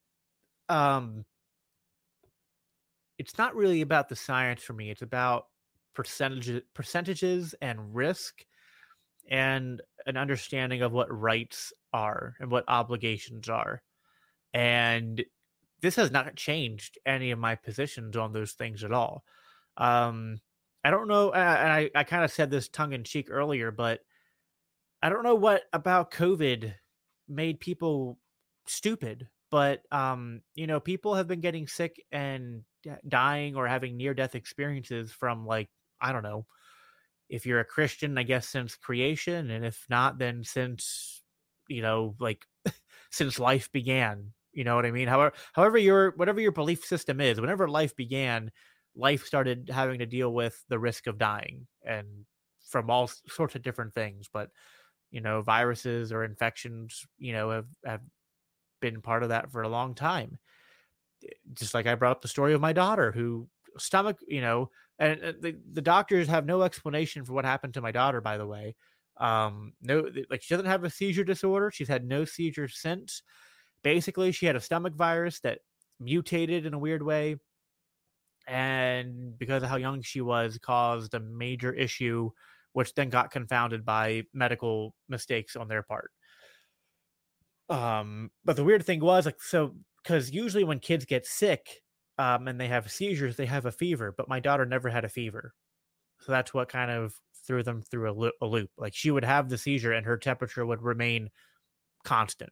C: it's not really about the science for me. It's about percentages and risk, and an understanding of what rights are and what obligations are. And this has not changed any of my positions on those things at all. I don't know, and I kind of said this tongue in cheek earlier, but I don't know what about COVID made people stupid. But people have been getting sick and dying or having near-death experiences from, like, I don't know, if you're a Christian, I guess, since creation, and if not, then since, like, since life began. You know what I mean? However whatever your belief system is, whenever life began, life started having to deal with the risk of dying, and from all sorts of different things. But viruses or infections, have been part of that for a long time. Just like I brought up the story of my daughter who stomach, and the doctors have no explanation for what happened to my daughter, by the way. No, like, she doesn't have a seizure disorder. She's had no seizures since. Basically, she had a stomach virus that mutated in a weird way, and because of how young she was, caused a major issue, which then got confounded by medical mistakes on their part. But the weird thing was, like, so, because usually when kids get sick, and they have seizures, they have a fever, but my daughter never had a fever. So that's what kind of threw them through a loop. Like, she would have the seizure and her temperature would remain constant.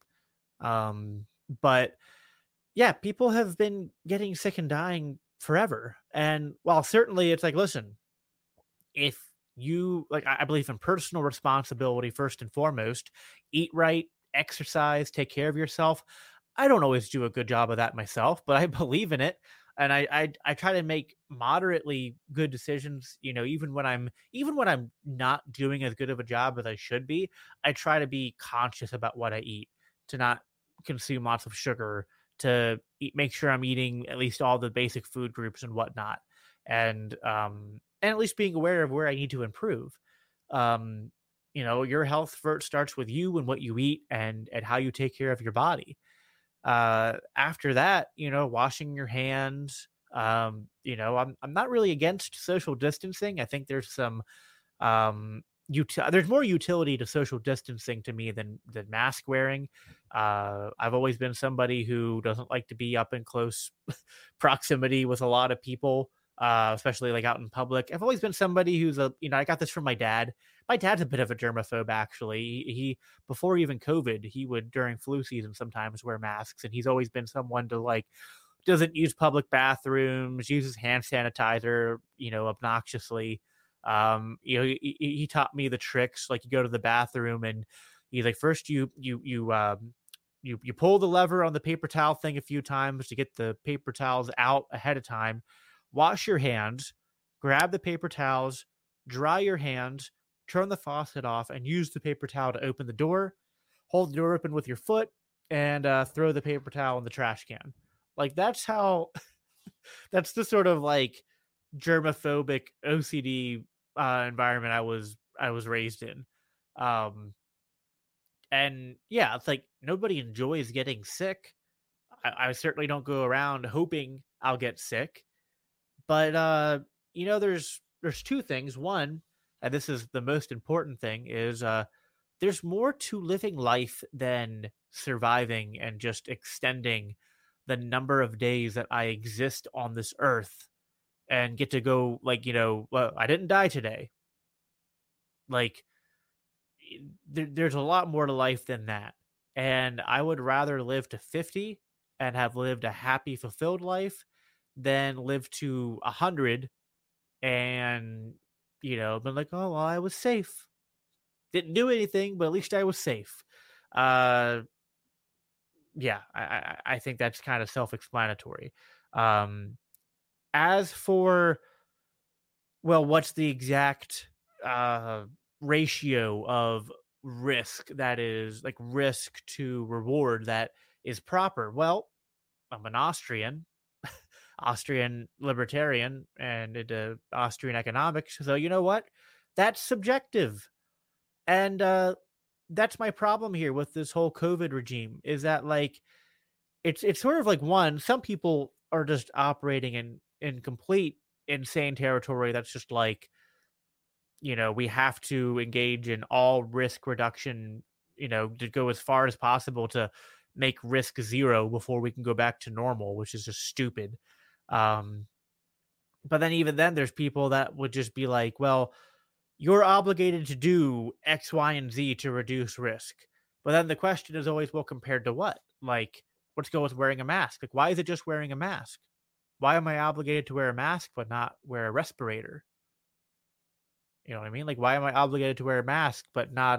C: But yeah, people have been getting sick and dying forever. And while certainly it's like, listen, if you, like, I believe in personal responsibility first and foremost, eat right, exercise, take care of yourself. I don't always do a good job of that myself, but I believe in it. And I try to make moderately good decisions, even when I'm not doing as good of a job as I should be. I try to be conscious about what I eat, to not consume lots of sugar, to make sure I'm eating at least all the basic food groups and whatnot, and at least being aware of where I need to improve. Um, your health first starts with you and what you eat and how you take care of your body. After that, washing your hands. I'm not really against social distancing. I think there's some there's more utility to social distancing to me than mask wearing. I've always been somebody who doesn't like to be up in close proximity with a lot of people, especially like out in public. I've always been somebody who's I got this from my dad. My dad's a bit of a germaphobe, actually. He before even COVID, he would during flu season sometimes wear masks, and he's always been someone to like doesn't use public bathrooms, uses hand sanitizer, obnoxiously. He taught me the tricks. Like, you go to the bathroom and he's like, first you pull the lever on the paper towel thing a few times to get the paper towels out ahead of time. Wash your hands, grab the paper towels, dry your hands, turn the faucet off, and use the paper towel to open the door. Hold the door open with your foot and throw the paper towel in the trash can. Like, that's how. That's the sort of like germophobic OCD environment I was raised in. And yeah, it's like nobody enjoys getting sick. I certainly don't go around hoping I'll get sick. But there's two things. One, and this is the most important thing, is there's more to living life than surviving and just extending the number of days that I exist on this earth and get to go, like, well, I didn't die today. Like, there's a lot more to life than that. And I would rather live to 50 and have lived a happy, fulfilled life than live to 100 and, been like, oh, well, I was safe. Didn't do anything, but at least I was safe. Yeah, I think that's kind of self-explanatory. As for, well, what's the exact ratio of risk that is like risk to reward that is proper? Well, I'm an Austrian libertarian, and into Austrian economics. So you know what? That's subjective. And that's my problem here with this whole COVID regime, is that like it's sort of like, one, some people are just operating in complete insane territory that's just like, we have to engage in all risk reduction, to go as far as possible to make risk zero before we can go back to normal, which is just stupid. But then even then there's people that would just be like, well, you're obligated to do X, Y, and Z to reduce risk. But then the question is always, well, compared to what? Like, let's go with wearing a mask. Like, why is it just wearing a mask? Why am I obligated to wear a mask but not wear a respirator? You know what I mean? Like, why am I obligated to wear a mask but not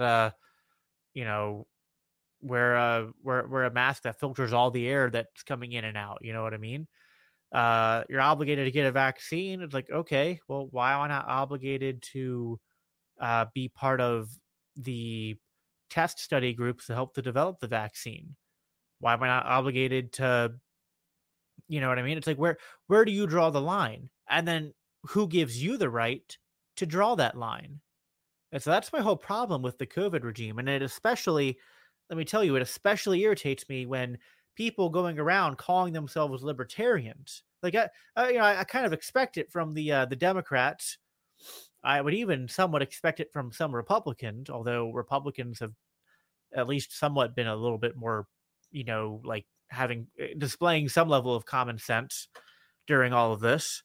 C: wear a mask that filters all the air that's coming in and out? You know what I mean? You're obligated to get a vaccine. It's like, okay, well, why am I not obligated to be part of the test study groups to help to develop the vaccine? Why am I not obligated to, you know what I mean? It's like, where do you draw the line? And then who gives you the right to draw that line? And so that's my whole problem with the COVID regime. And it especially, let me tell you, it especially irritates me when people going around calling themselves libertarians. Like, I kind of expect it from the Democrats. I would even somewhat expect it from some Republicans, although Republicans have at least somewhat been a little bit more, like displaying some level of common sense during all of this.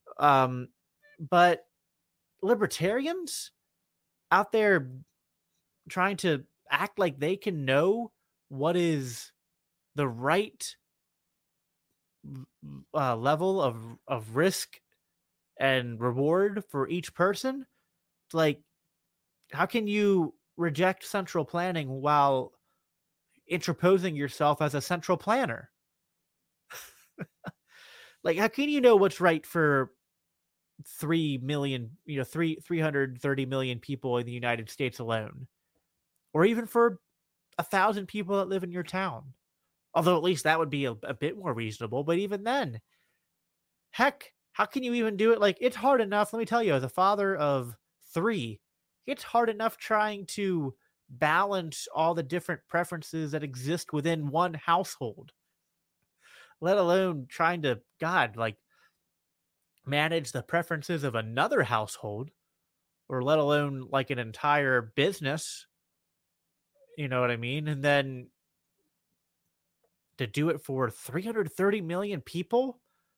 C: But libertarians out there trying to act like they can know what is the right level of risk and reward for each person. It's like, how can you reject central planning while interposing yourself as a central planner? Like, how can you know what's right for 3 million, 330 million people in the United States alone, or even for 1,000 people that live in your town? Although at least that would be a bit more reasonable. But even then, heck, how can you even do it? Like, it's hard enough. Let me tell you, as a father of three, it's hard enough trying to balance all the different preferences that exist within one household, let alone trying to, God, like, manage the preferences of another household, or let alone like an entire business. You know what I mean? And then to do it for 330 million people,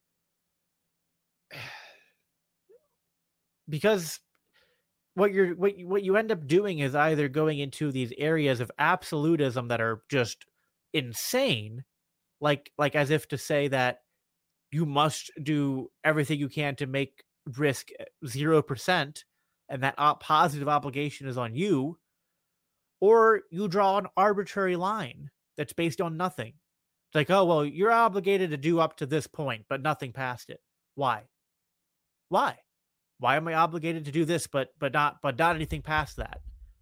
C: because what you end up doing is either going into these areas of absolutism that are just insane, like as if to say that you must do everything you can to make risk 0%, and that positive obligation is on you, or you draw an arbitrary line that's based on nothing. It's like, oh, well, you're obligated to do up to this point, but nothing past it. Why? Why? Why am I obligated to do this, but not anything past that?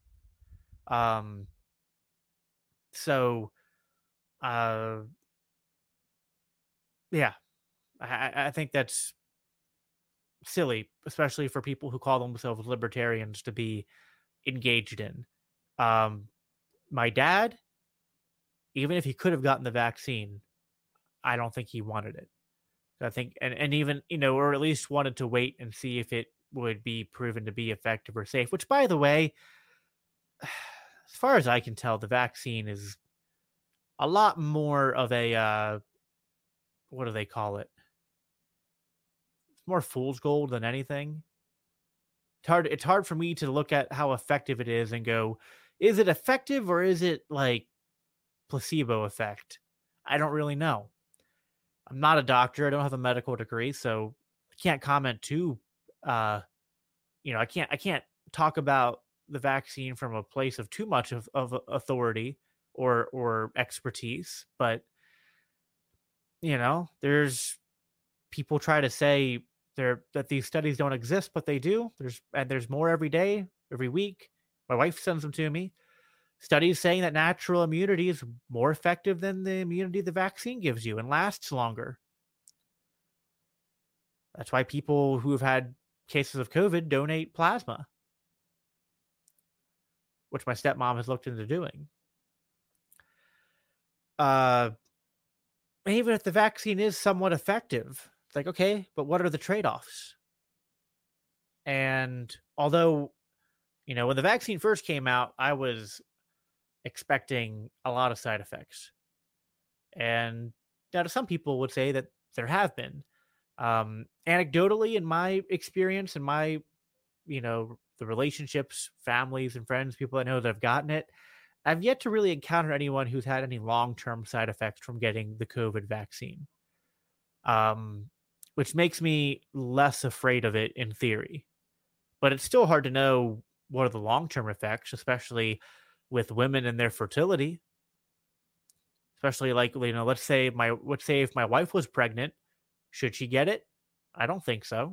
C: So, yeah, I think that's silly, especially for people who call themselves libertarians, to be engaged in. My dad, even if he could have gotten the vaccine, I don't think he wanted it. I think, and even, or at least wanted to wait and see if it would be proven to be effective or safe, which, by the way, as far as I can tell, the vaccine is a lot more of a, what do they call it? It's more fool's gold than anything. It's hard for me to look at how effective it is and go, is it effective or is it like placebo effect? I don't really know. I'm not a doctor. I don't have a medical degree, so I can't comment too. I can't talk about the vaccine from a place of too much of authority or expertise. But there's people try to say that these studies don't exist, but they do. There's more every day, every week. My wife sends them to me. Studies saying that natural immunity is more effective than the immunity the vaccine gives you and lasts longer. That's why people who have had cases of COVID donate plasma, which my stepmom has looked into doing. Even if the vaccine is somewhat effective, it's like, okay, but what are the trade-offs? And although, when the vaccine first came out, I was expecting a lot of side effects. And now some people would say that there have been. Anecdotally, in my experience and my, the relationships, families and friends, people I know that have gotten it, I've yet to really encounter anyone who's had any long-term side effects from getting the COVID vaccine. Which makes me less afraid of it in theory. But it's still hard to know what are the long-term effects, especially with women and their fertility. Especially like, let's say if my wife was pregnant, should she get it? I don't think so.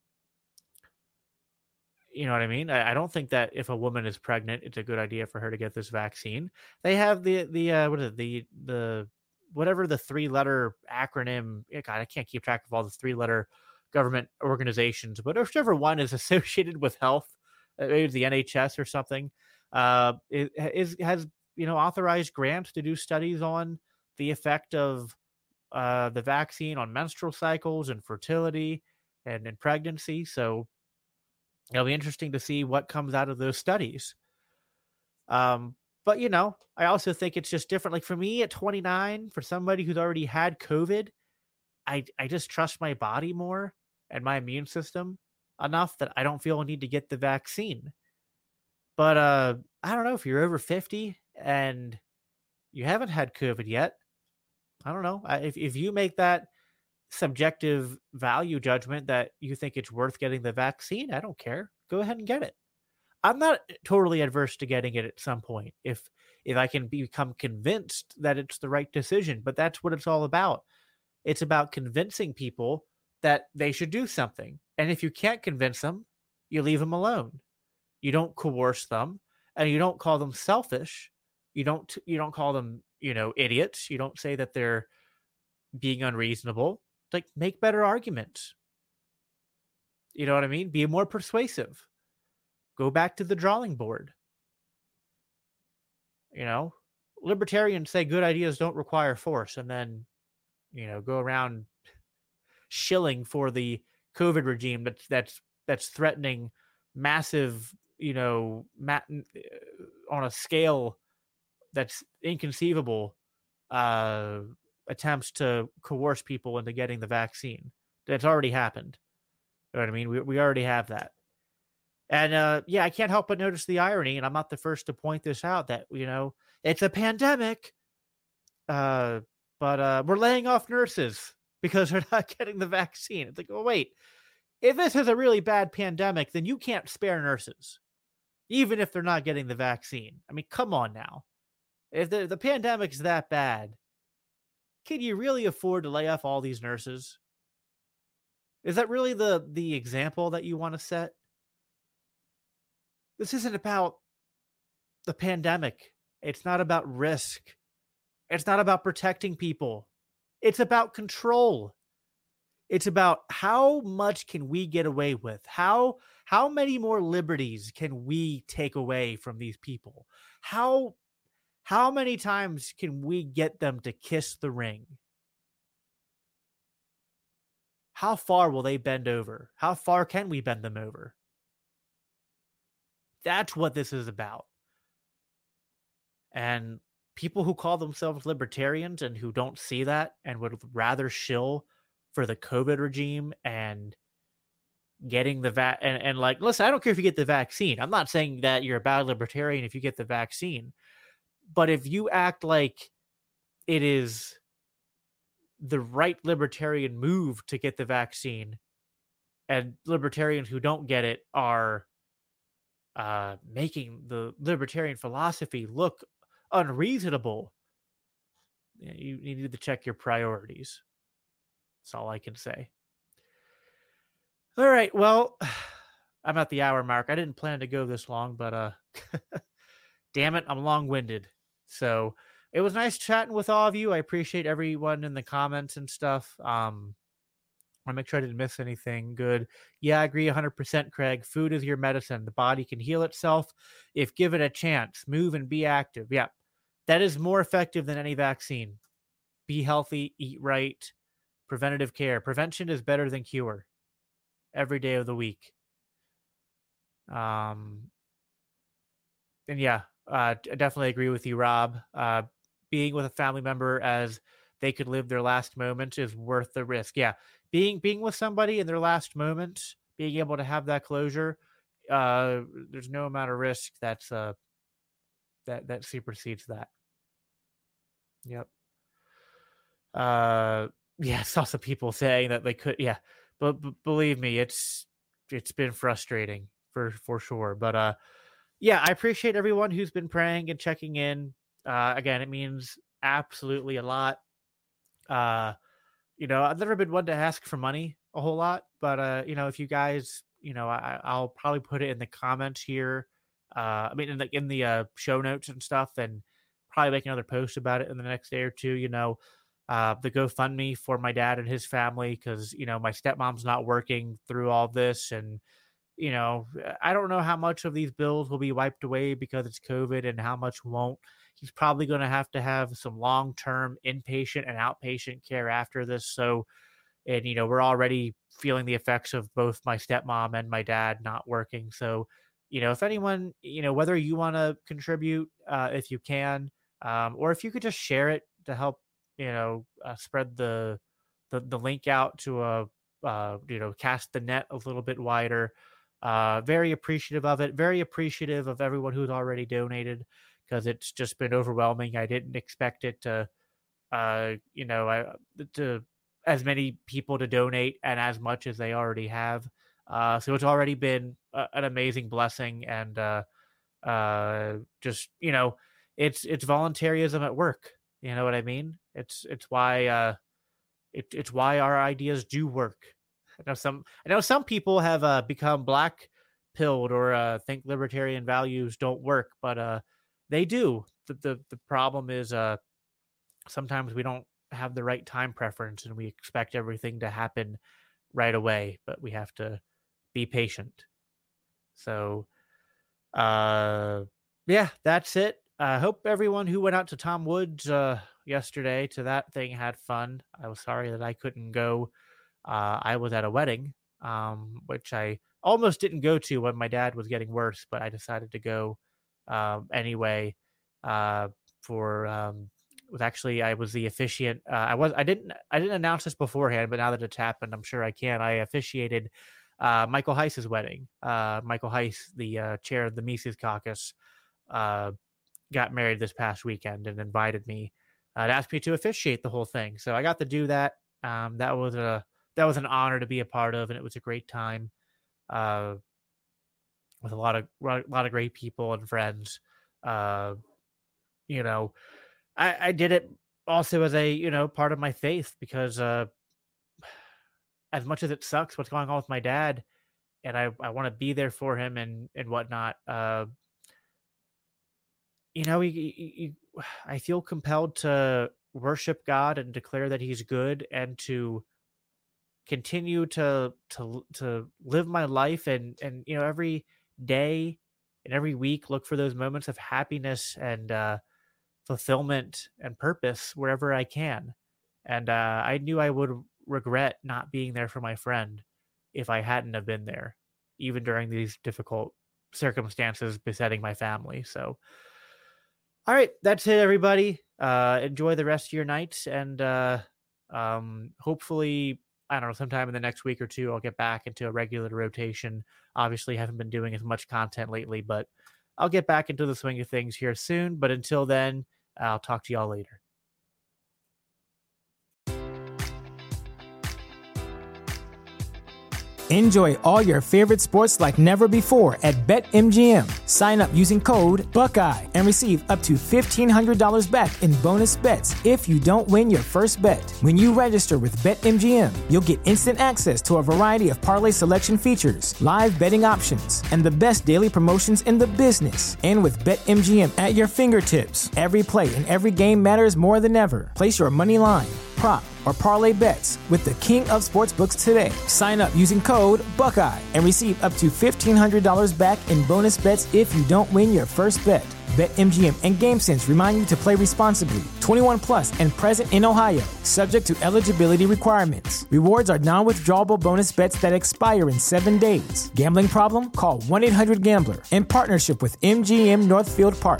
C: You know what I mean? I don't think that if a woman is pregnant, it's a good idea for her to get this vaccine. They have the whatever the 3-letter acronym. God, I can't keep track of all the 3-letter government organizations, but whichever one is associated with health, maybe the NHS or something, it has authorized grants to do studies on the effect of the vaccine on menstrual cycles and fertility and in pregnancy. So it'll be interesting to see what comes out of those studies. But I also think it's just different. Like for me at 29, for somebody who's already had COVID, I just trust my body more and my immune system enough that I don't feel a need to get the vaccine. But I don't know, if you're over 50 and you haven't had COVID yet, I don't know. If you make that subjective value judgment that you think it's worth getting the vaccine, I don't care. Go ahead and get it. I'm not totally adverse to getting it at some point if I can become convinced that it's the right decision, but that's what it's all about. It's about convincing people that they should do something. And if you can't convince them, you leave them alone. You don't coerce them, and you don't call them selfish. You don't call them, idiots. You don't say that they're being unreasonable. Like, make better arguments. You know what I mean? Be more persuasive. Go back to the drawing board. Libertarians say good ideas don't require force, and then, go around shilling for the COVID regime that's threatening massive, on a scale that's inconceivable, attempts to coerce people into getting the vaccine. That's already happened. You know what I mean? We already have that. And I can't help but notice the irony, and I'm not the first to point this out, that, it's a pandemic, but we're laying off nurses because they're not getting the vaccine. It's like, oh, wait, if this is a really bad pandemic, then you can't spare nurses, even if they're not getting the vaccine. I mean, come on now. If the pandemic is that bad, can you really afford to lay off all these nurses? Is that really the example that you want to set? This isn't about the pandemic. It's not about risk. It's not about protecting people. It's about control. It's about how much can we get away with? How many more liberties can we take away from these people? How many times can we get them to kiss the ring? How far will they bend over? How far can we bend them over? That's what this is about. And people who call themselves libertarians and who don't see that and would rather shill for the COVID regime and getting the and like, listen, I don't care if you get the vaccine. I'm not saying that you're a bad libertarian if you get the vaccine. But if you act like it is the right libertarian move to get the vaccine, and libertarians who don't get it are making the libertarian philosophy look unreasonable, you need to check your priorities. That's all I can say. All right, well, I'm at the hour mark. I didn't plan to go this long, but damn it, I'm long-winded. So it was nice chatting with all of you. I appreciate everyone in the comments and stuff. I'll make sure I didn't miss anything good. Yeah, I agree 100%, Craig. Food is your medicine. The body can heal itself if given a chance. Move and be active. Yeah, that is more effective than any vaccine. Be healthy, eat right, preventative care. Prevention is better than cure every day of the week. And yeah, I definitely agree with you, Rob. Being with a family member as they could live their last moments is worth the risk. Yeah. Being with somebody in their last moments, being able to have that closure, there's no amount of risk that's that supersedes that. Yep. Yeah, I saw some people saying that they could. Yeah, but believe me, it's been frustrating for sure. But yeah, I appreciate everyone who's been praying and checking in. Again, it means absolutely a lot. I've never been one to ask for money a whole lot, but if you guys, I'll probably put it in the comments here. In the show notes and stuff, and probably make another post about it in the next day or two. The GoFundMe for my dad and his family, because my stepmom's not working through all this, and I don't know how much of these bills will be wiped away because it's COVID and how much won't. He's probably going to have some long-term inpatient and outpatient care after this. So, and, we're already feeling the effects of both my stepmom and my dad not working. So, if anyone, whether you want to contribute, if you can, or if you could just share it to help, spread the link out to cast the net a little bit wider. Very appreciative of it. Very appreciative of everyone who's already donated, because it's just been overwhelming. I didn't expect it to as many people to donate and as much as they already have. So it's already been an amazing blessing, and it's voluntarism at work. You know what I mean? It's why it's why our ideas do work. I know some people have become black pilled or think libertarian values don't work, but they do. The problem is sometimes we don't have the right time preference and we expect everything to happen right away, but we have to be patient. So yeah, that's it. I hope everyone who went out to Tom Woods yesterday to that thing had fun. I was sorry that I couldn't go. I was at a wedding, which I almost didn't go to when my dad was getting worse, but I decided to go anyway. I was the officiant. I didn't announce this beforehand, but now that it's happened, I'm sure I can. I officiated Michael Heiss's wedding. Michael Heiss, the chair of the Mises Caucus, got married this past weekend and invited me and asked me to officiate the whole thing. So I got to do that. That was an honor to be a part of, and it was a great time with a lot of great people and friends. I did it also as a part of my faith, because as much as it sucks what's going on with my dad, and I want to be there for him and whatnot, I feel compelled to worship God and declare that he's good, and to continue to live my life and every day and every week look for those moments of happiness and fulfillment and purpose wherever I can. And I knew I would regret not being there for my friend if I hadn't have been there, even during these difficult circumstances besetting my family. So, all right, that's it, everybody. Enjoy the rest of your nights, and hopefully, I don't know, sometime in the next week or two, I'll get back into a regular rotation. Obviously, haven't been doing as much content lately, but I'll get back into the swing of things here soon. But until then, I'll talk to y'all later.
A: Enjoy all your favorite sports like never before at BetMGM. Sign up using code Buckeye and receive up to $1,500 back in bonus bets if you don't win your first bet. When you register with BetMGM, you'll get instant access to a variety of parlay selection features, live betting options, and the best daily promotions in the business. And with BetMGM at your fingertips, every play and every game matters more than ever. Place your money line, prop, or parlay bets with the king of sportsbooks today. Sign up using code Buckeye and receive up to $1,500 back in bonus bets if you don't win your first bet. BetMGM and GameSense remind you to play responsibly. 21 plus and present in Ohio, subject to eligibility requirements. Rewards are non-withdrawable bonus bets that expire in 7 days. Gambling problem? Call 1-800-GAMBLER in partnership with MGM Northfield Park.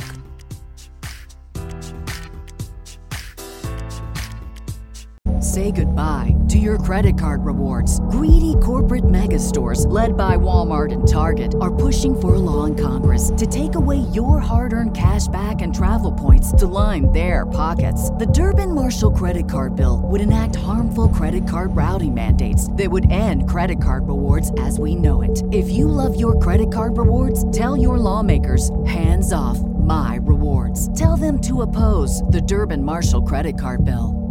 B: Say goodbye to your credit card rewards. Greedy corporate mega stores, led by Walmart and Target, are pushing for a law in Congress to take away your hard-earned cash back and travel points to line their pockets. The Durbin-Marshall credit card bill would enact harmful credit card routing mandates that would end credit card rewards as we know it. If you love your credit card rewards, tell your lawmakers, hands off my rewards. Tell them to oppose the Durbin-Marshall credit card bill.